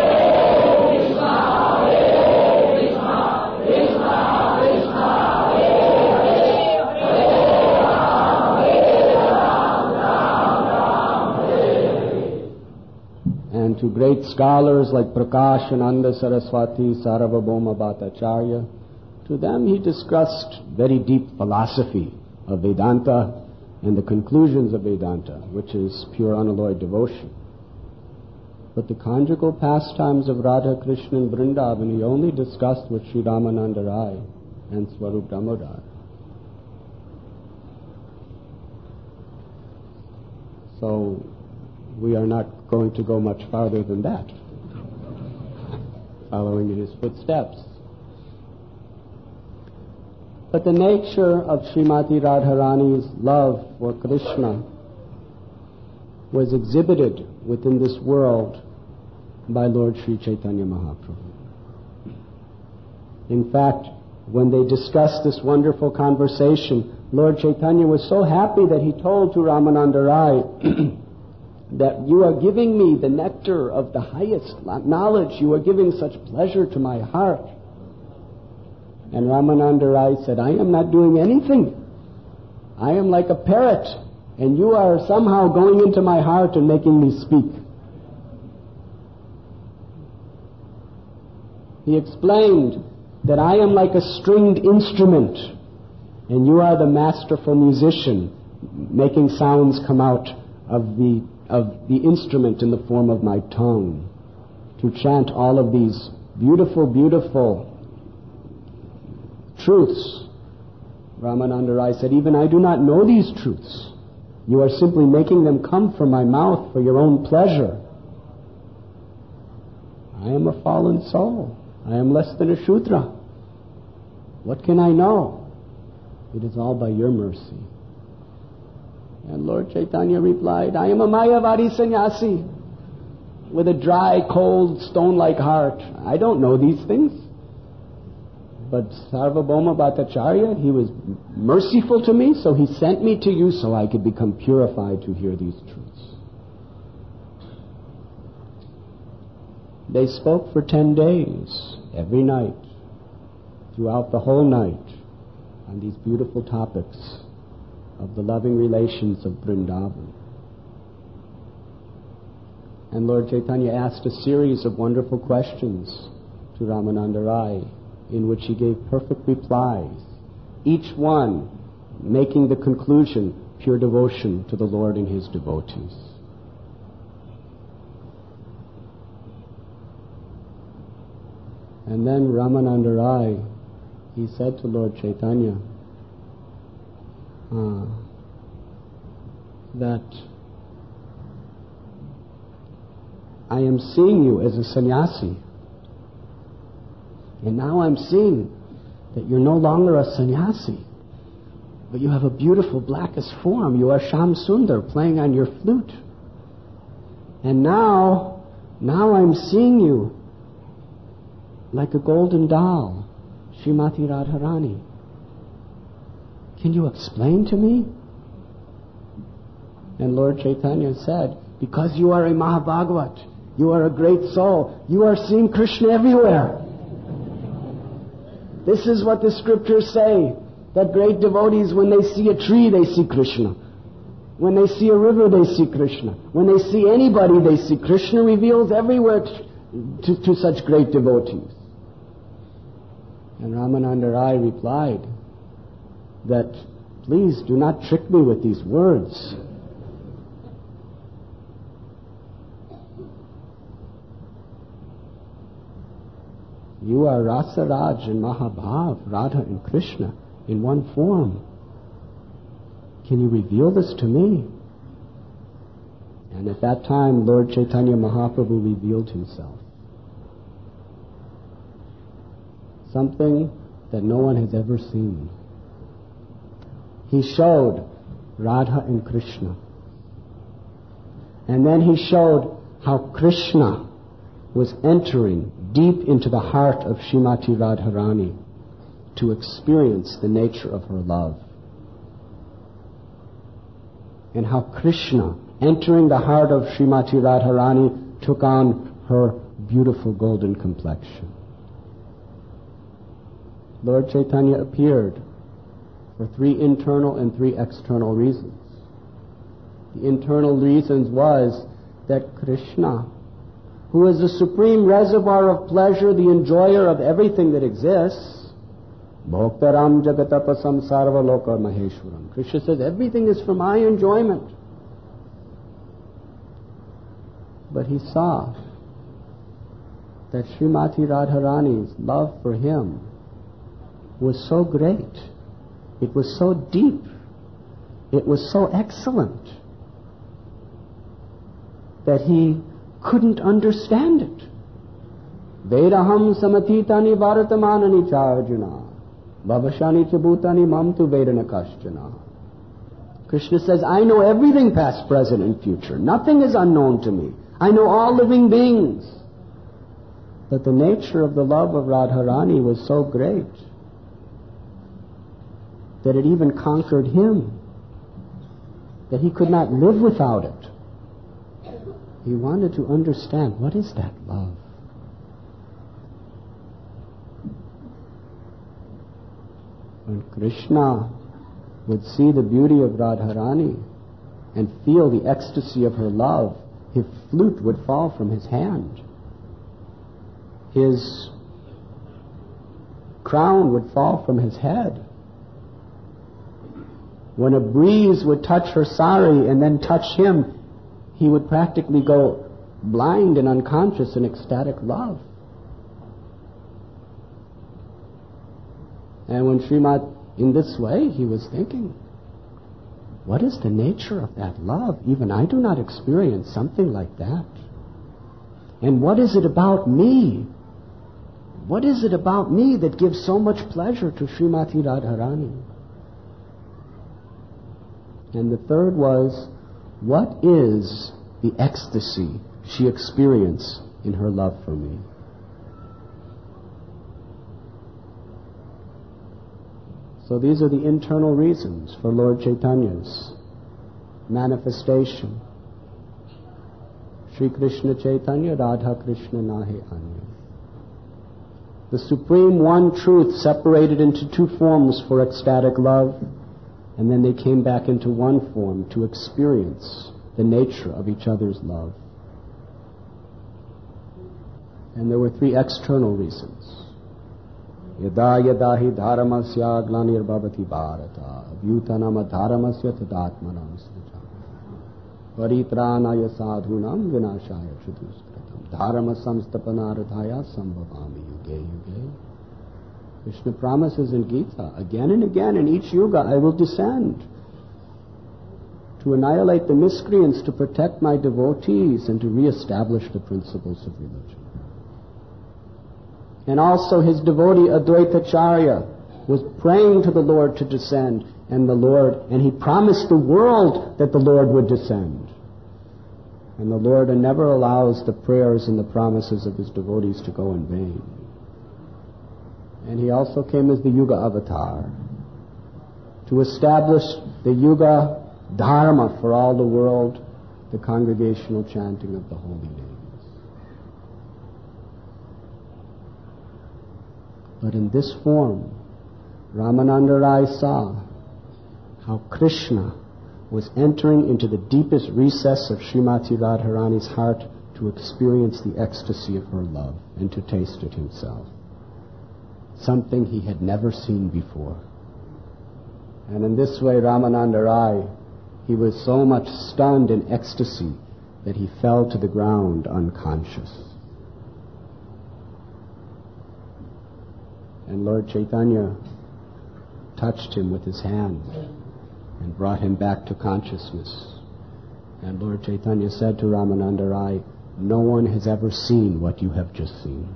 Speaker 1: And to great scholars like Prakashananda Saraswati, Sarvabhauma Bhattacharya, to them he discussed very deep philosophy of Vedanta and the conclusions of Vedanta, which is pure unalloyed devotion. But the conjugal pastimes of Radha Krishna and Vrindavan he only discussed with Sri Ramananda Rai and Swarup Damodar. So we are not going to go much farther than that, following in his footsteps. But the nature of Srimati Radharani's love for Krishna was exhibited within this world by Lord Sri Chaitanya Mahaprabhu. In fact, when they discussed this wonderful conversation, Lord Chaitanya was so happy that he told to Ramananda Rai that you are giving me the nectar of the highest knowledge. You are giving such pleasure to my heart. And Ramananda Rai said, I am not doing anything. I am like a parrot, and you are somehow going into my heart and making me speak. He explained that I am like a stringed instrument, and you are the masterful musician, making sounds come out of the instrument in the form of my tongue, to chant all of these beautiful, beautiful truths. Ramananda Rai said, even I do not know these truths. You are simply making them come from my mouth for your own pleasure. I am a fallen soul. I am less than a Shudra. What can I know? It is all by your mercy. And Lord Chaitanya replied, I am a Mayavadi sannyasi with a dry, cold, stone-like heart. I don't know these things. But Sarvabhauma Bhattacharya, he was merciful to me, so he sent me to you so I could become purified to hear these truths. They spoke for 10 days, every night, throughout the whole night, on these beautiful topics of the loving relations of Vrindavan. And Lord Chaitanya asked a series of wonderful questions to Ramananda Rai, in which he gave perfect replies, each one making the conclusion pure devotion to the Lord and his devotees. And then Ramananda Rai, he said to Lord Chaitanya that I am seeing you as a sannyasi. And now I'm seeing that you're no longer a sannyasi, but you have a beautiful blackest form. You are Sham Sundar playing on your flute. And now I'm seeing you like a golden doll, Srimati Radharani. Can you explain to me? And Lord Chaitanya said, because you are a Mahabhagavat, you are a great soul, you are seeing Krishna everywhere. This is what the scriptures say, that great devotees, when they see a tree, they see Krishna. When they see a river, they see Krishna. When they see anybody, they see Krishna reveals everywhere to such great devotees. And Ramananda Rai replied that, please do not trick me with these words. You are Rasaraj and Mahabhav, Radha and Krishna, in one form. Can you reveal this to me? And at that time, Lord Chaitanya Mahaprabhu revealed himself. Something that no one has ever seen. He showed Radha and Krishna. And then he showed how Krishna was entering deep into the heart of Srimati Radharani to experience the nature of her love. and how Krishna, entering the heart of Srimati Radharani, took on her beautiful golden complexion. Lord Chaitanya appeared for 3 internal and 3 external reasons. The internal reasons was that Krishna, who is the supreme reservoir of pleasure, the enjoyer of everything that exists, Bhoktaram Jagatapasam Sarvaloka Maheshwaram. Krishna says, everything is for my enjoyment. But he saw that Srimati Radharani's love for him was so great, it was so deep, it was so excellent, that he couldn't understand it. Vedaham samatitani bharatamanani charjuna bhavashani chabhutani mam tu vedana kaschana. Krishna says, I know everything past, present, and future. Nothing is unknown to me. I know all living beings. But the nature of the love of Radharani was so great that it even conquered him, that he could not live without it. He wanted to understand, what is that love? When Krishna would see the beauty of Radharani and feel the ecstasy of her love, his flute would fall from his hand. His crown would fall from his head. When a breeze would touch her sari and then touch him, he would practically go blind and unconscious in ecstatic love. And when Srimad, in this way, he was thinking, what is the nature of that love? Even I do not experience something like that. And what is it about me? What is it about me that gives so much pleasure to Srimati Radharani? And the third was, what is the ecstasy she experienced in her love for me? So these are the internal reasons for Lord Chaitanya's manifestation. Shri Krishna Chaitanya, Radha Krishna Nahe Anya. The supreme one truth separated into 2 forms for ecstatic love, and then they came back into one form to experience the nature of each other's love. And there were 3 external reasons. Yada yada hi dharamasya glanir bhavati bharata abhyutanam adharamasya tadatmanam sricha paritranaya sadhunam vinashaya chaduskritam dharma samstapanarathaya sambhavami yuge yuge. Krishna promises in Gita, again and again in each yuga I will descend to annihilate the miscreants, to protect my devotees, and to re-establish the principles of religion. And also his devotee Advaitacharya was praying to the Lord to descend, and he promised the world that the Lord would descend. And the Lord never allows the prayers and the promises of his devotees to go in vain. And he also came as the Yuga Avatar to establish the Yuga Dharma for all the world, the congregational chanting of the holy names. But in this form, Ramananda Rai saw how Krishna was entering into the deepest recess of Srimati Radharani's heart to experience the ecstasy of her love and to taste it himself. Something he had never seen before. And in this way, Ramananda Rai, he was so much stunned in ecstasy that he fell to the ground unconscious. And Lord Chaitanya touched him with his hand and brought him back to consciousness. And Lord Chaitanya said to Ramananda Rai, no one has ever seen what you have just seen.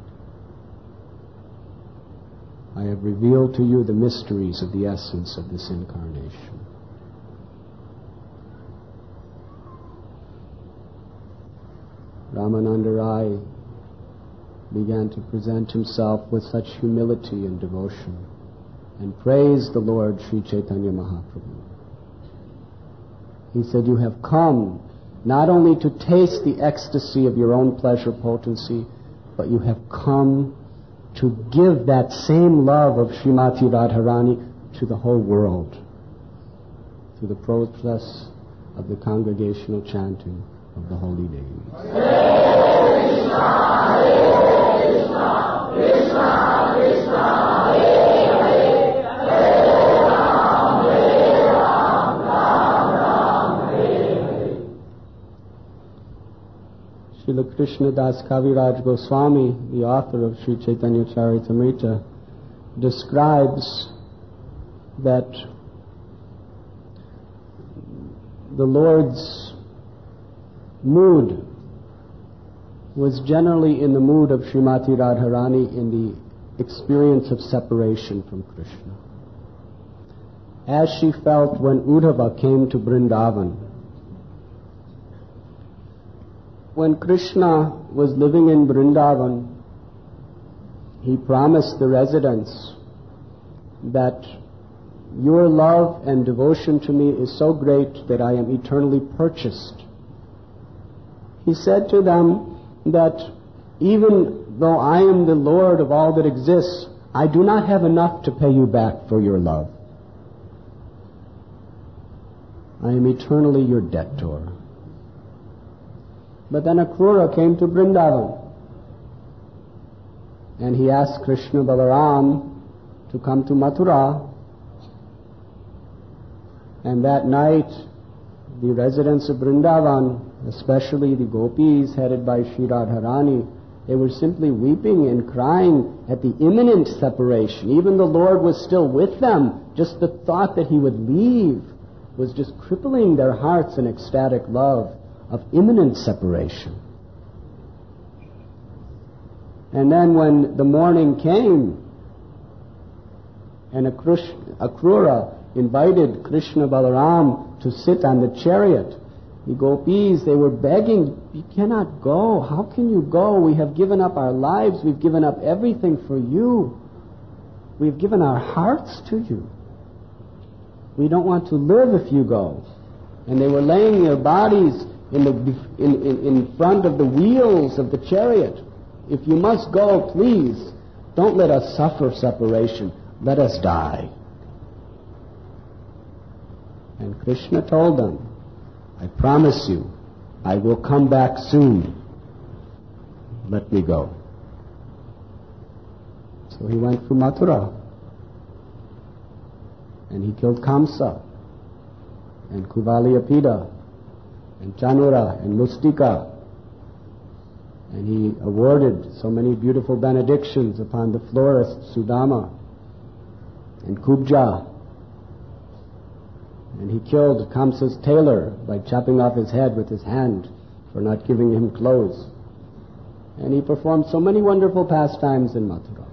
Speaker 1: I have revealed to you the mysteries of the essence of this incarnation. Ramananda Rai began to present himself with such humility and devotion and praised the Lord Sri Chaitanya Mahaprabhu. He said, you have come not only to taste the ecstasy of your own pleasure potency, but you have come to give that same love of Srimati Radharani to the whole world through the process of the congregational chanting of the holy names. Hare Krishna, Hare Krishna, Krishna Krishna, Hare Hare, Hare Ram, Ram Ram, Hare Hare. Srila Krishnadas Kaviraj Goswami, the author of Sri Chaitanya Charitamrita, describes that the Lord's mood was generally in the mood of Srimati Radharani in the experience of separation from Krishna. As she felt when Uddhava came to Vrindavan. When Krishna was living in Vrindavan, he promised the residents that your love and devotion to me is so great that I am eternally purchased. He said to them that even though I am the Lord of all that exists, I do not have enough to pay you back for your love. I am eternally your debtor. But then Akrura came to Vrindavan, and he asked Krishna Balaram to come to Mathura. And that night, the residents of Vrindavan, especially the gopis headed by Sri Radharani, they were simply weeping and crying at the imminent separation. Even the Lord was still with them. Just the thought that he would leave was just crippling their hearts in ecstatic love of imminent separation. And then when the morning came, and Akrura invited Krishna Balaram to sit on the chariot, the gopis, they were begging, you cannot go. How can you go? We have given up our lives. We've given up everything for you. We've given our hearts to you. We don't want to live if you go. And they were laying their bodies in front of the wheels of the chariot. If you must go, please, don't let us suffer separation. Let us die. And Krishna told them, I promise you, I will come back soon. Let me go. So he went to Mathura, and he killed Kamsa, and Kuvaliyapida, and Chanura, and Mustika, and he awarded so many beautiful benedictions upon the florist Sudama, and Kubja, and he killed Kamsa's tailor by chopping off his head with his hand for not giving him clothes. And he performed so many wonderful pastimes in Mathura.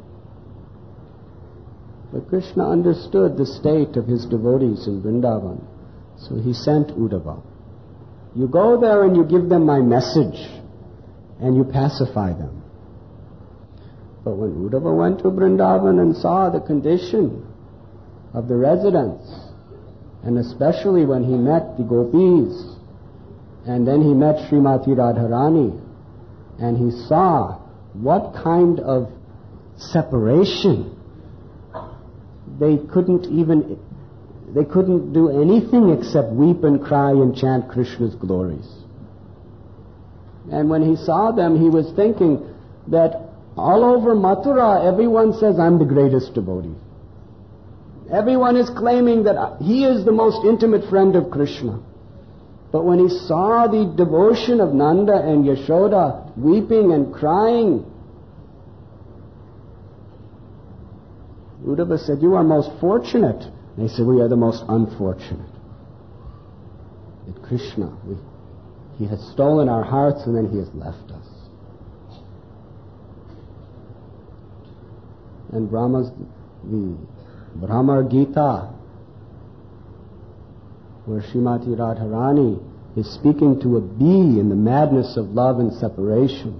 Speaker 1: But Krishna understood the state of his devotees in Vrindavan, so he sent Uddhava. You go there and you give them my message, and you pacify them. But when Uddhava went to Vrindavan and saw the condition of the residents, and especially when he met the gopis, and then he met Srimati Radharani, and he saw what kind of separation, they couldn't do anything except weep and cry and chant Krishna's glories. And when he saw them, he was thinking that all over Mathura, everyone says, I'm the greatest devotee. Everyone is claiming that he is the most intimate friend of Krishna. But when he saw the devotion of Nanda and Yashoda weeping and crying, Uddhava said, you are most fortunate. They said, we are the most unfortunate. That Krishna, he has stolen our hearts and then he has left us. And the Brahma Gita, where Srimati Radharani is speaking to a bee in the madness of love and separation.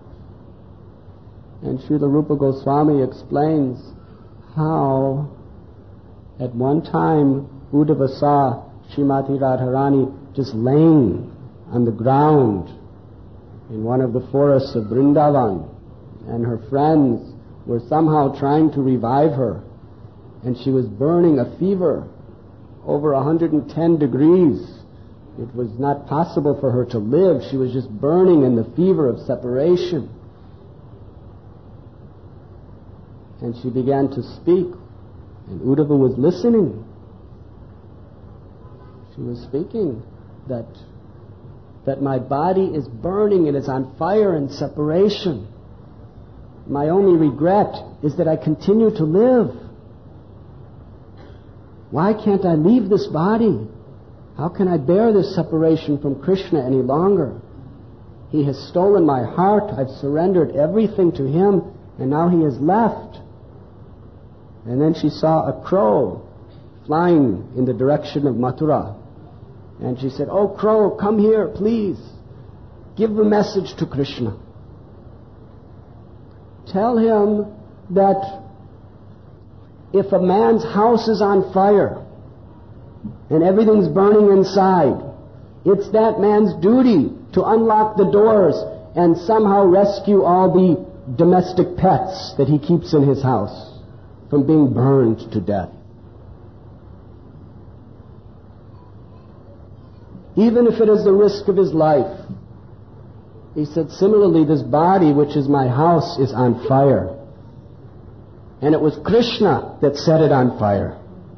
Speaker 1: And Srila Rupa Goswami explains how at one time Uddhava saw Srimati Radharani just laying on the ground in one of the forests of Vrindavan, and her friends were somehow trying to revive her, and she was burning a fever over 110 degrees. It was not possible for her to live. She was just burning in the fever of separation. And she began to speak, and Uddhava was listening. She was speaking that my body is burning and is on fire in separation. My only regret is that I continue to live. Why can't I leave this body? How can I bear this separation from Krishna any longer? He has stolen my heart. I've surrendered everything to him, and now he has left. And then she saw a crow flying in the direction of Mathura. And she said, "Oh, crow, come here, please. Give a message to Krishna. Tell him that if a man's house is on fire and everything's burning inside, it's that man's duty to unlock the doors and somehow rescue all the domestic pets that he keeps in his house from being burned to death. Even if it is the risk of his life." He said, "Similarly, this body, which is my house, is on fire. And it was Krishna that set it on fire.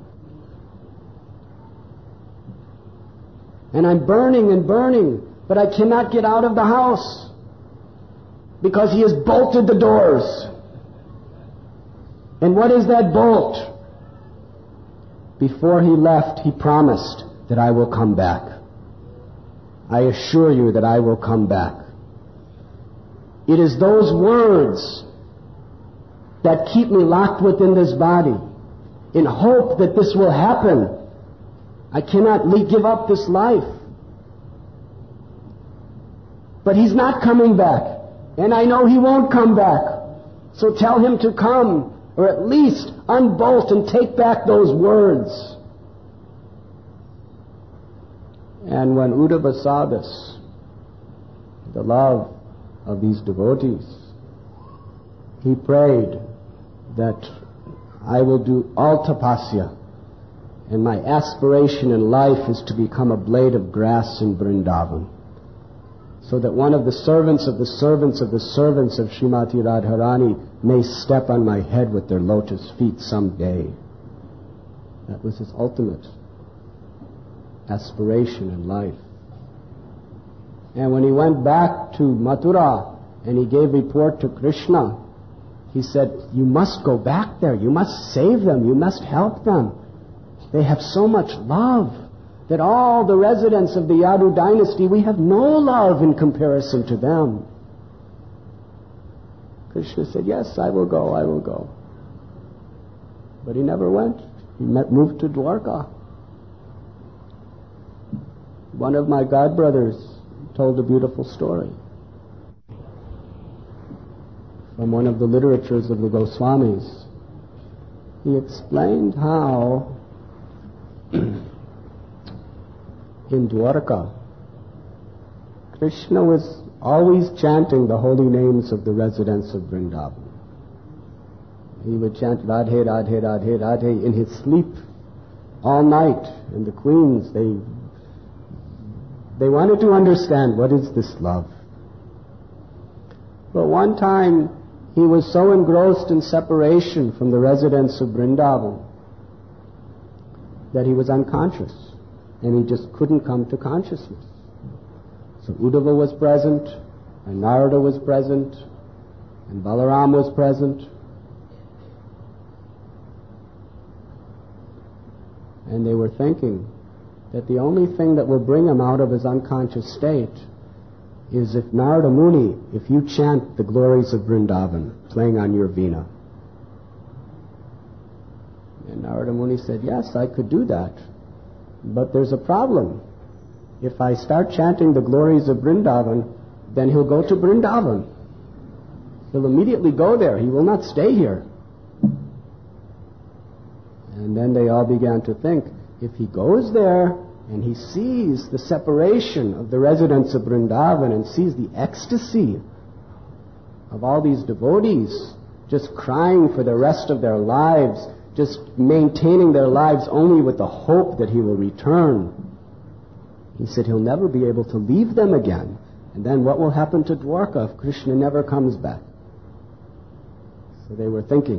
Speaker 1: And I'm burning and burning, but I cannot get out of the house because he has bolted the doors. And what is that bolt? Before he left, he promised that I will come back. I assure you that I will come back." It is those words that keep me locked within this body in hope that this will happen. I cannot give up this life. But he's not coming back, and I know he won't come back. So tell him to come, or at least unbolt and take back those words. And when Uddhava saw this, the love of these devotees, he prayed that I will do all tapasya, and my aspiration in life is to become a blade of grass in Vrindavan, so that one of the servants of the servants of the servants of Srimati Radharani may step on my head with their lotus feet someday. That was his ultimate aspiration in life. And when he went back to Mathura and he gave report to Krishna, he said, "You must go back there. You must save them. You must help them. They have so much love that all the residents of the Yadu dynasty, we have no love in comparison to them." Krishna said, "Yes, I will go, I will go." But he never went. He moved to Dwarka. One of my godbrothers told a beautiful story from one of the literatures of the Goswamis. He explained how in Dwarka, Krishna was always chanting the holy names of the residents of Vrindavan. He would chant Radhe, Radhe, Radhe, Radhe in his sleep all night. And the queens, they wanted to understand, what is this love? But one time, he was so engrossed in separation from the residents of Vrindavan that he was unconscious, and he just couldn't come to consciousness. So Uddhava was present, and Narada was present, and Balaram was present. And they were thinking that the only thing that will bring him out of his unconscious state is if Narada Muni, if you chant the glories of Vrindavan, playing on your veena. And Narada Muni said, "Yes, I could do that. But there's a problem. If I start chanting the glories of Vrindavan, then he'll go to Vrindavan. He'll immediately go there. He will not stay here." And then they all began to think, if he goes there, And he sees the separation of the residents of Vrindavan and sees the ecstasy of all these devotees just crying for the rest of their lives, just maintaining their lives only with the hope that he will return. He said he'll never be able to leave them again. And then what will happen to Dwarka if Krishna never comes back? So they were thinking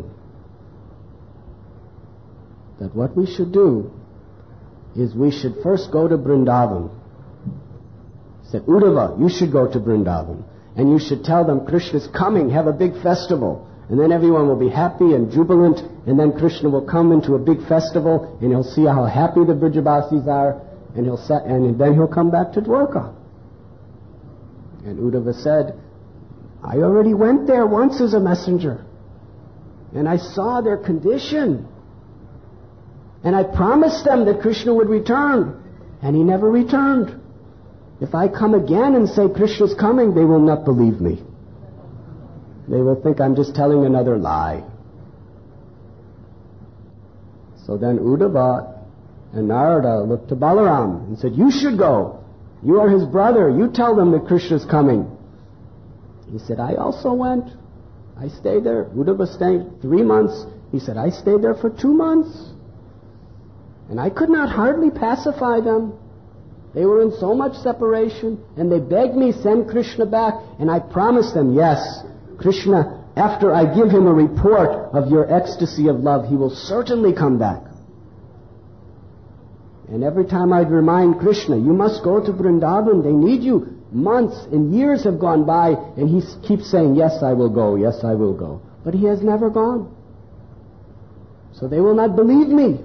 Speaker 1: that what we should do is we should first go to Vrindavan. He said, Uddhava, you should go to Vrindavan. And you should tell them Krishna's coming, have a big festival. And then everyone will be happy and jubilant. And then Krishna will come into a big festival and he'll see how happy the Vrijabasis are. And then he'll come back to Dwarka. And Uddhava said, I already went there once as a messenger. And I saw their condition. And I promised them that Krishna would return. And he never returned. If I come again and say Krishna's coming, they will not believe me. They will think I'm just telling another lie. So then Uddhava and Narada looked to Balaram and said, you should go. You are his brother. You tell them that Krishna's coming. He said, I also went. I stayed there. Uddhava stayed 3 months. He said, I stayed there for 2 months. And I could not hardly pacify them. They were in so much separation, and they begged me, send Krishna back, and I promised them, yes, Krishna, after I give him a report of your ecstasy of love, he will certainly come back. And every time I'd remind Krishna, you must go to Vrindavan, they need you. Months and years have gone by, and he keeps saying, yes, I will go, yes, I will go. But he has never gone. So they will not believe me.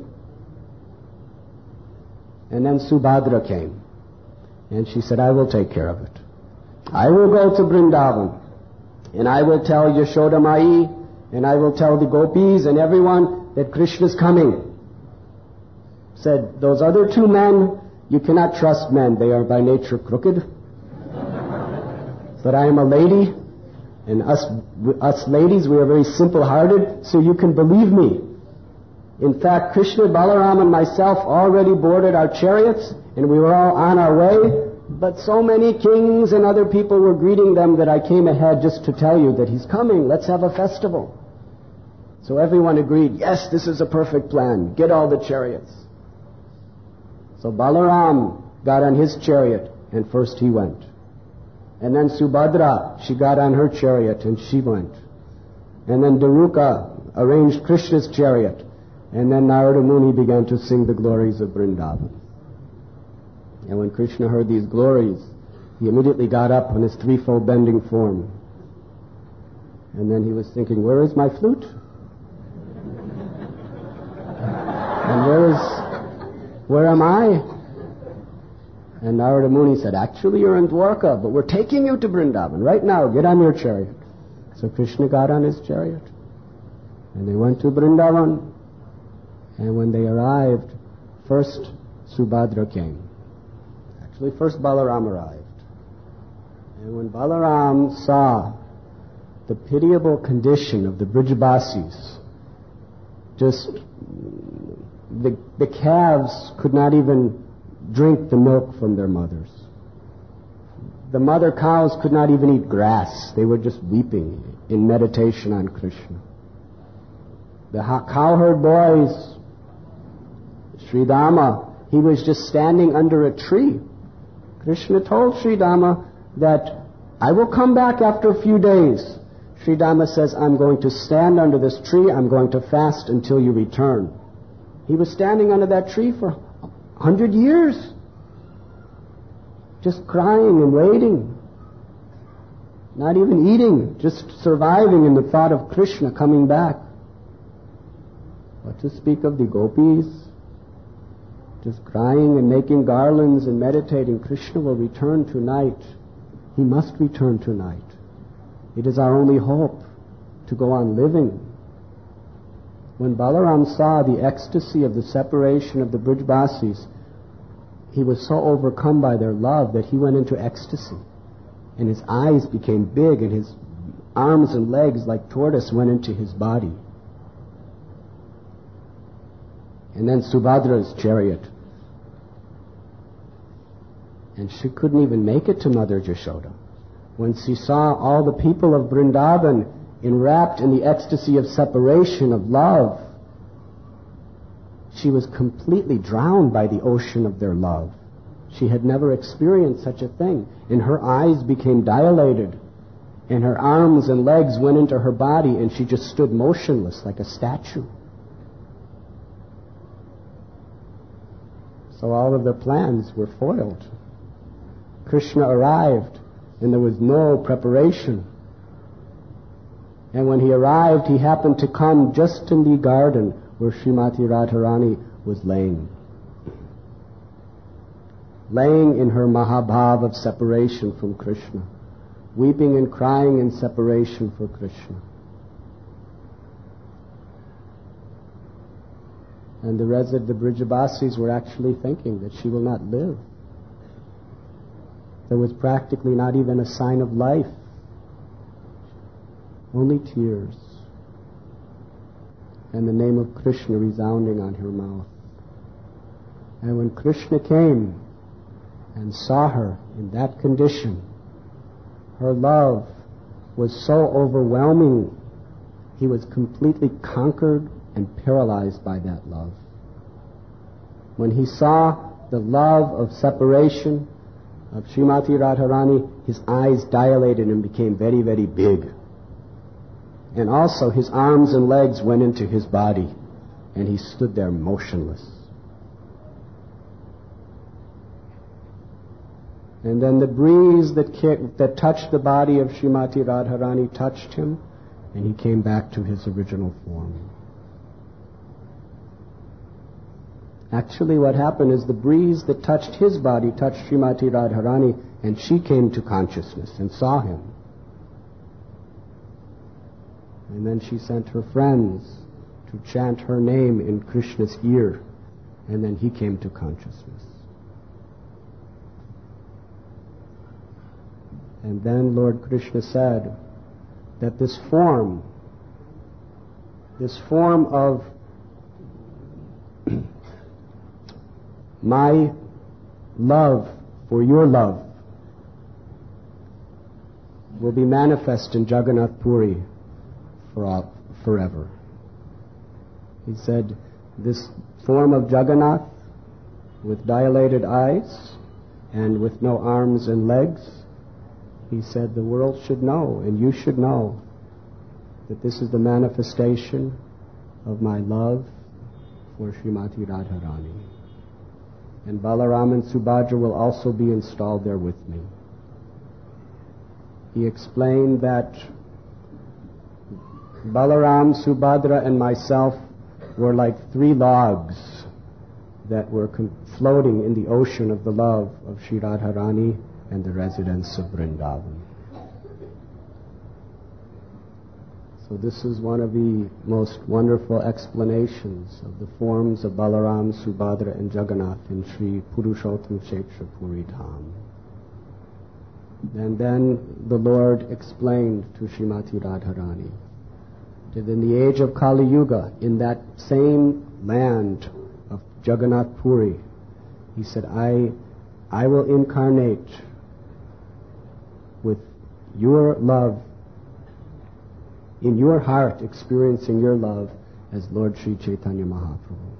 Speaker 1: And then Subhadra came. And she said, I will take care of it. I will go to Vrindavan. And I will tell Yashoda Mai, and I will tell the gopis and everyone that Krishna's coming. Said, those other 2 men, you cannot trust men. They are by nature crooked. But I am a lady, and us ladies, we are very simple-hearted, so you can believe me. In fact, Krishna, Balaram, and myself already boarded our chariots, and we were all on our way, but so many kings and other people were greeting them that I came ahead just to tell you that he's coming. Let's have a festival. So everyone agreed, yes, this is a perfect plan. Get all the chariots. So Balaram got on his chariot, and first he went. And then Subhadra, she got on her chariot, and she went. And then Daruka arranged Krishna's chariot. And then Narada Muni began to sing the glories of Vrindavan. And when Krishna heard these glories, he immediately got up on his threefold bending form. And then he was thinking, where is my flute? And where am I? And Narada Muni said, actually you're in Dwarka, but we're taking you to Vrindavan. Right now, get on your chariot. So Krishna got on his chariot. And they went to Vrindavan. And when they arrived, first Subhadra came. Actually, first Balaram arrived. And when Balaram saw the pitiable condition of the Vrijabasis, just the calves could not even drink the milk from their mothers. The mother cows could not even eat grass. They were just weeping in meditation on Krishna. The cowherd boys, Sridhama, he was just standing under a tree. Krishna told Sridhama that I will come back after a few days. Sridhama says, I'm going to stand under this tree. I'm going to fast until you return. He was standing under that tree for 100 years, just crying and waiting, not even eating, just surviving in the thought of Krishna coming back. What to speak of the gopis? Just crying and making garlands and meditating. Krishna will return tonight. He must return tonight. It is our only hope to go on living. When Balaram saw the ecstasy of the separation of the Brijbasis, he was so overcome by their love that he went into ecstasy. And his eyes became big, and his arms and legs, like tortoise, went into his body. And then Subhadra's chariot. And she couldn't even make it to Mother Yashoda. When she saw all the people of Vrindavan enwrapped in the ecstasy of separation, of love, she was completely drowned by the ocean of their love. She had never experienced such a thing. And her eyes became dilated, and her arms and legs went into her body, and she just stood motionless like a statue. So all of their plans were foiled. Krishna arrived, and there was no preparation. And when he arrived, he happened to come just in the garden where Srimati Radharani was laying in her Mahabhav of separation from Krishna, weeping and crying in separation for Krishna. And the Brijabasis were actually thinking that she will not live. There was practically not even a sign of life, only tears, and the name of Krishna resounding on her mouth. And when Krishna came and saw her in that condition, her love was so overwhelming, he was completely conquered and paralyzed by that love. When he saw the love of separation of Srimati Radharani, his eyes dilated and became very, very big. And also his arms and legs went into his body, and he stood there motionless. And then the breeze that touched the body of Srimati Radharani touched him, and he came back to his original form. Actually, what happened is the breeze that touched his body touched Srimati Radharani, and she came to consciousness and saw him. And then she sent her friends to chant her name in Krishna's ear, and then he came to consciousness. And then Lord Krishna said that this form of my love for your love will be manifest in Jagannath Puri forever. He said, this form of Jagannath with dilated eyes and with no arms and legs, he said the world should know, and you should know, that this is the manifestation of my love for Srimati Radharani. And Balaram and Subhadra will also be installed there with me. He explained that Balaram, Subhadra, and myself were like three logs that were floating in the ocean of the love of Sri Radharani and the residents of Vrindavan. So this is one of the most wonderful explanations of the forms of Balaram, Subhadra, and Jagannath in Sri Purushottam Kshetra Puri Dham. And then the Lord explained to Srimati Radharani that in the age of Kali Yuga, in that same land of Jagannath Puri, he said, I will incarnate with your love in your heart, experiencing your love as Lord Sri Chaitanya Mahaprabhu.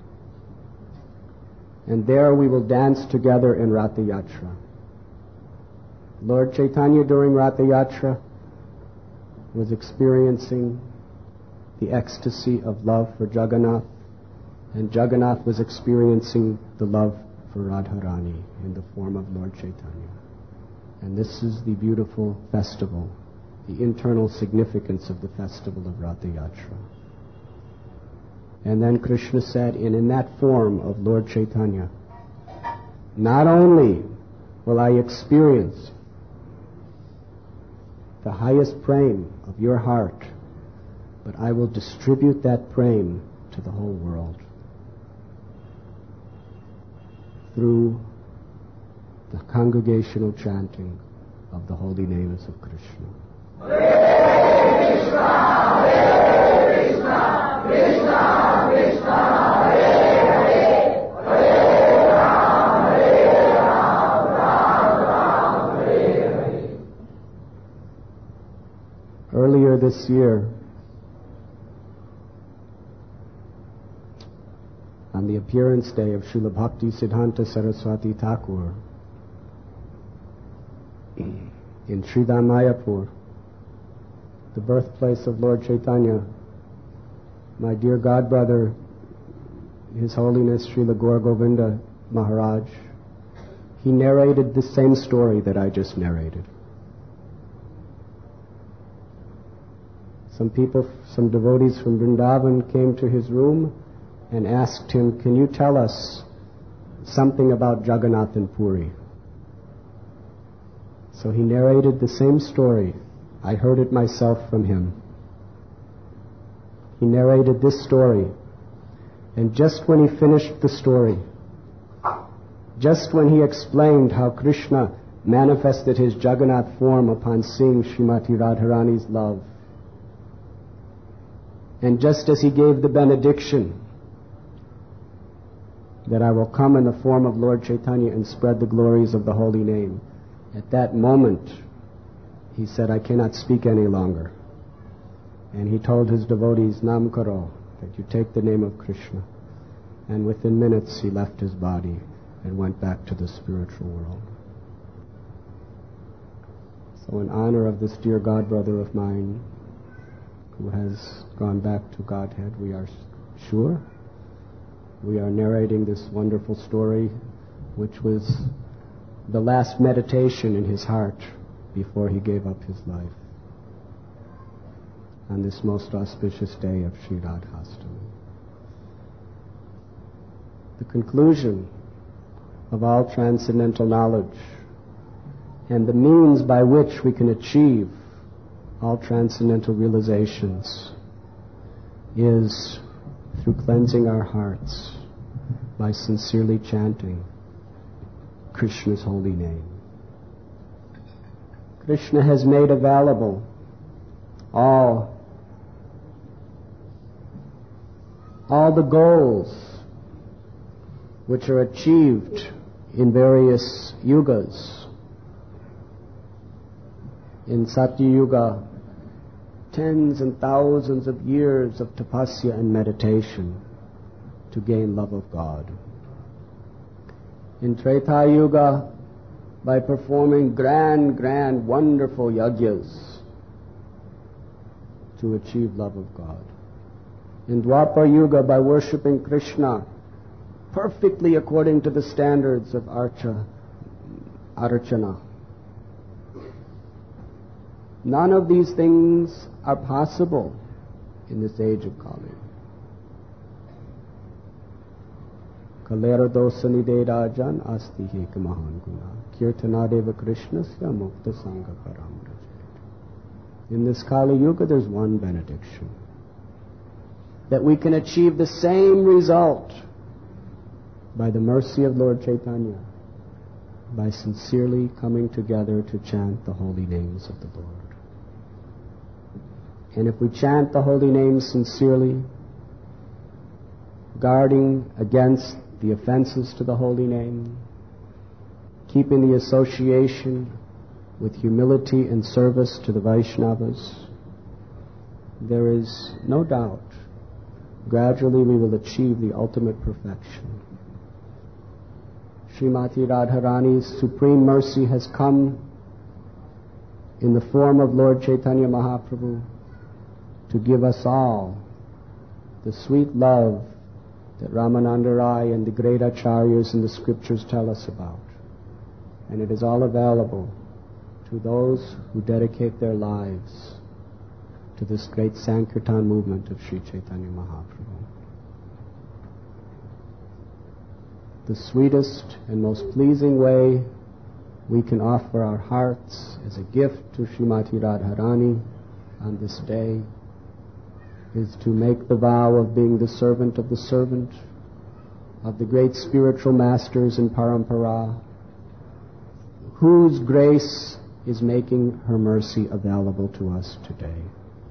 Speaker 1: And there we will dance together in Ratha Yatra. Lord Chaitanya during Ratha Yatra was experiencing the ecstasy of love for Jagannath, and Jagannath was experiencing the love for Radharani in the form of Lord Chaitanya. And this is the beautiful festival, the internal significance of the festival of Ratha Yatra. And then Krishna said, and in that form of Lord Chaitanya, not only will I experience the highest prem of your heart, but I will distribute that prem to the whole world through the congregational chanting of the holy names of Krishna.
Speaker 2: Hare Krishna, Hare Krishna, Krishna Krishna, Hare Hare, Hare Ram, Ram
Speaker 1: earlier this year, on the appearance day of Srila Bhakti Siddhanta Saraswati Thakur in Sridham Mayapur, the birthplace of Lord Chaitanya, my dear godbrother, His Holiness Srila Gaur Govinda Maharaj, he narrated the same story that I just narrated. Some devotees from Vrindavan came to his room and asked him, "Can you tell us something about Jagannath and Puri?" So he narrated the same story. I heard it myself from him. He narrated this story, and just when he finished the story, just when he explained how Krishna manifested his Jagannath form upon seeing Srimati Radharani's love, and just as he gave the benediction that I will come in the form of Lord Chaitanya and spread the glories of the holy name, at that moment he said, "I cannot speak any longer." And he told his devotees, "Nam karo," that you take the name of Krishna. And within minutes he left his body and went back to the spiritual world. So in honor of this dear godbrother of mine who has gone back to Godhead, we are sure we are narrating this wonderful story, which was the last meditation in his heart before he gave up his life on this most auspicious day of Sri Radhastami. The conclusion of all transcendental knowledge and the means by which we can achieve all transcendental realizations is through cleansing our hearts by sincerely chanting Krishna's holy name. Krishna has made available all the goals which are achieved in various yugas. In Satya Yuga, tens and thousands of years of tapasya and meditation to gain love of God. In Treta Yuga, by performing grand, wonderful yagyas to achieve love of God. In Dwapar Yuga, by worshipping Krishna perfectly according to the standards of Archana. None of these things are possible in this age of Kali. Kalera dosanide rajan asti hek mahan guna kirtanadeva krishnasya mukta sangha param. In this Kali Yuga, there's one benediction. That we can achieve the same result by the mercy of Lord Chaitanya, by sincerely coming together to chant the holy names of the Lord. And if we chant the holy names sincerely, guarding against the offenses to the holy name, keeping the association with humility and service to the Vaishnavas, there is no doubt gradually we will achieve the ultimate perfection. Srimati Radharani's supreme mercy has come in the form of Lord Chaitanya Mahaprabhu to give us all the sweet love that Ramananda Rai and the great acharyas in the scriptures tell us about. And it is all available to those who dedicate their lives to this great Sankirtan movement of Sri Chaitanya Mahaprabhu. The sweetest and most pleasing way we can offer our hearts as a gift to Srimati Radharani on this day is to make the vow of being the servant of the great spiritual masters in Parampara, whose grace is making her mercy available to us today.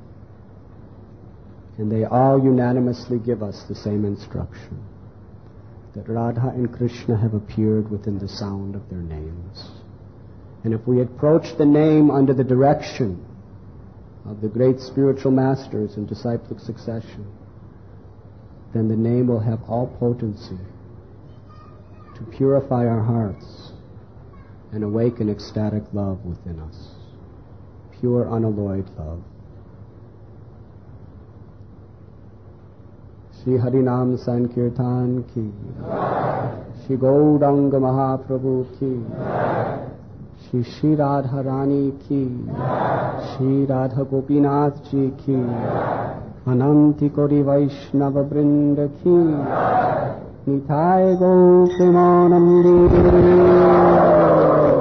Speaker 1: And they all unanimously give us the same instruction, that Radha and Krishna have appeared within the sound of their names. And if we approach the name under the direction of the great spiritual masters in disciplic succession, then the name will have all potency to purify our hearts and awaken ecstatic love within us. Pure, unalloyed love. Shri Harinam Sankirtan ki, Shri Gauranga Mahaprabhu ki, Shri Shri Radha Rani ki, Shri Radha Gopinath ji ki, Ananti Kori Vaishnava Vrinda ki, Nitai Go Premanandi.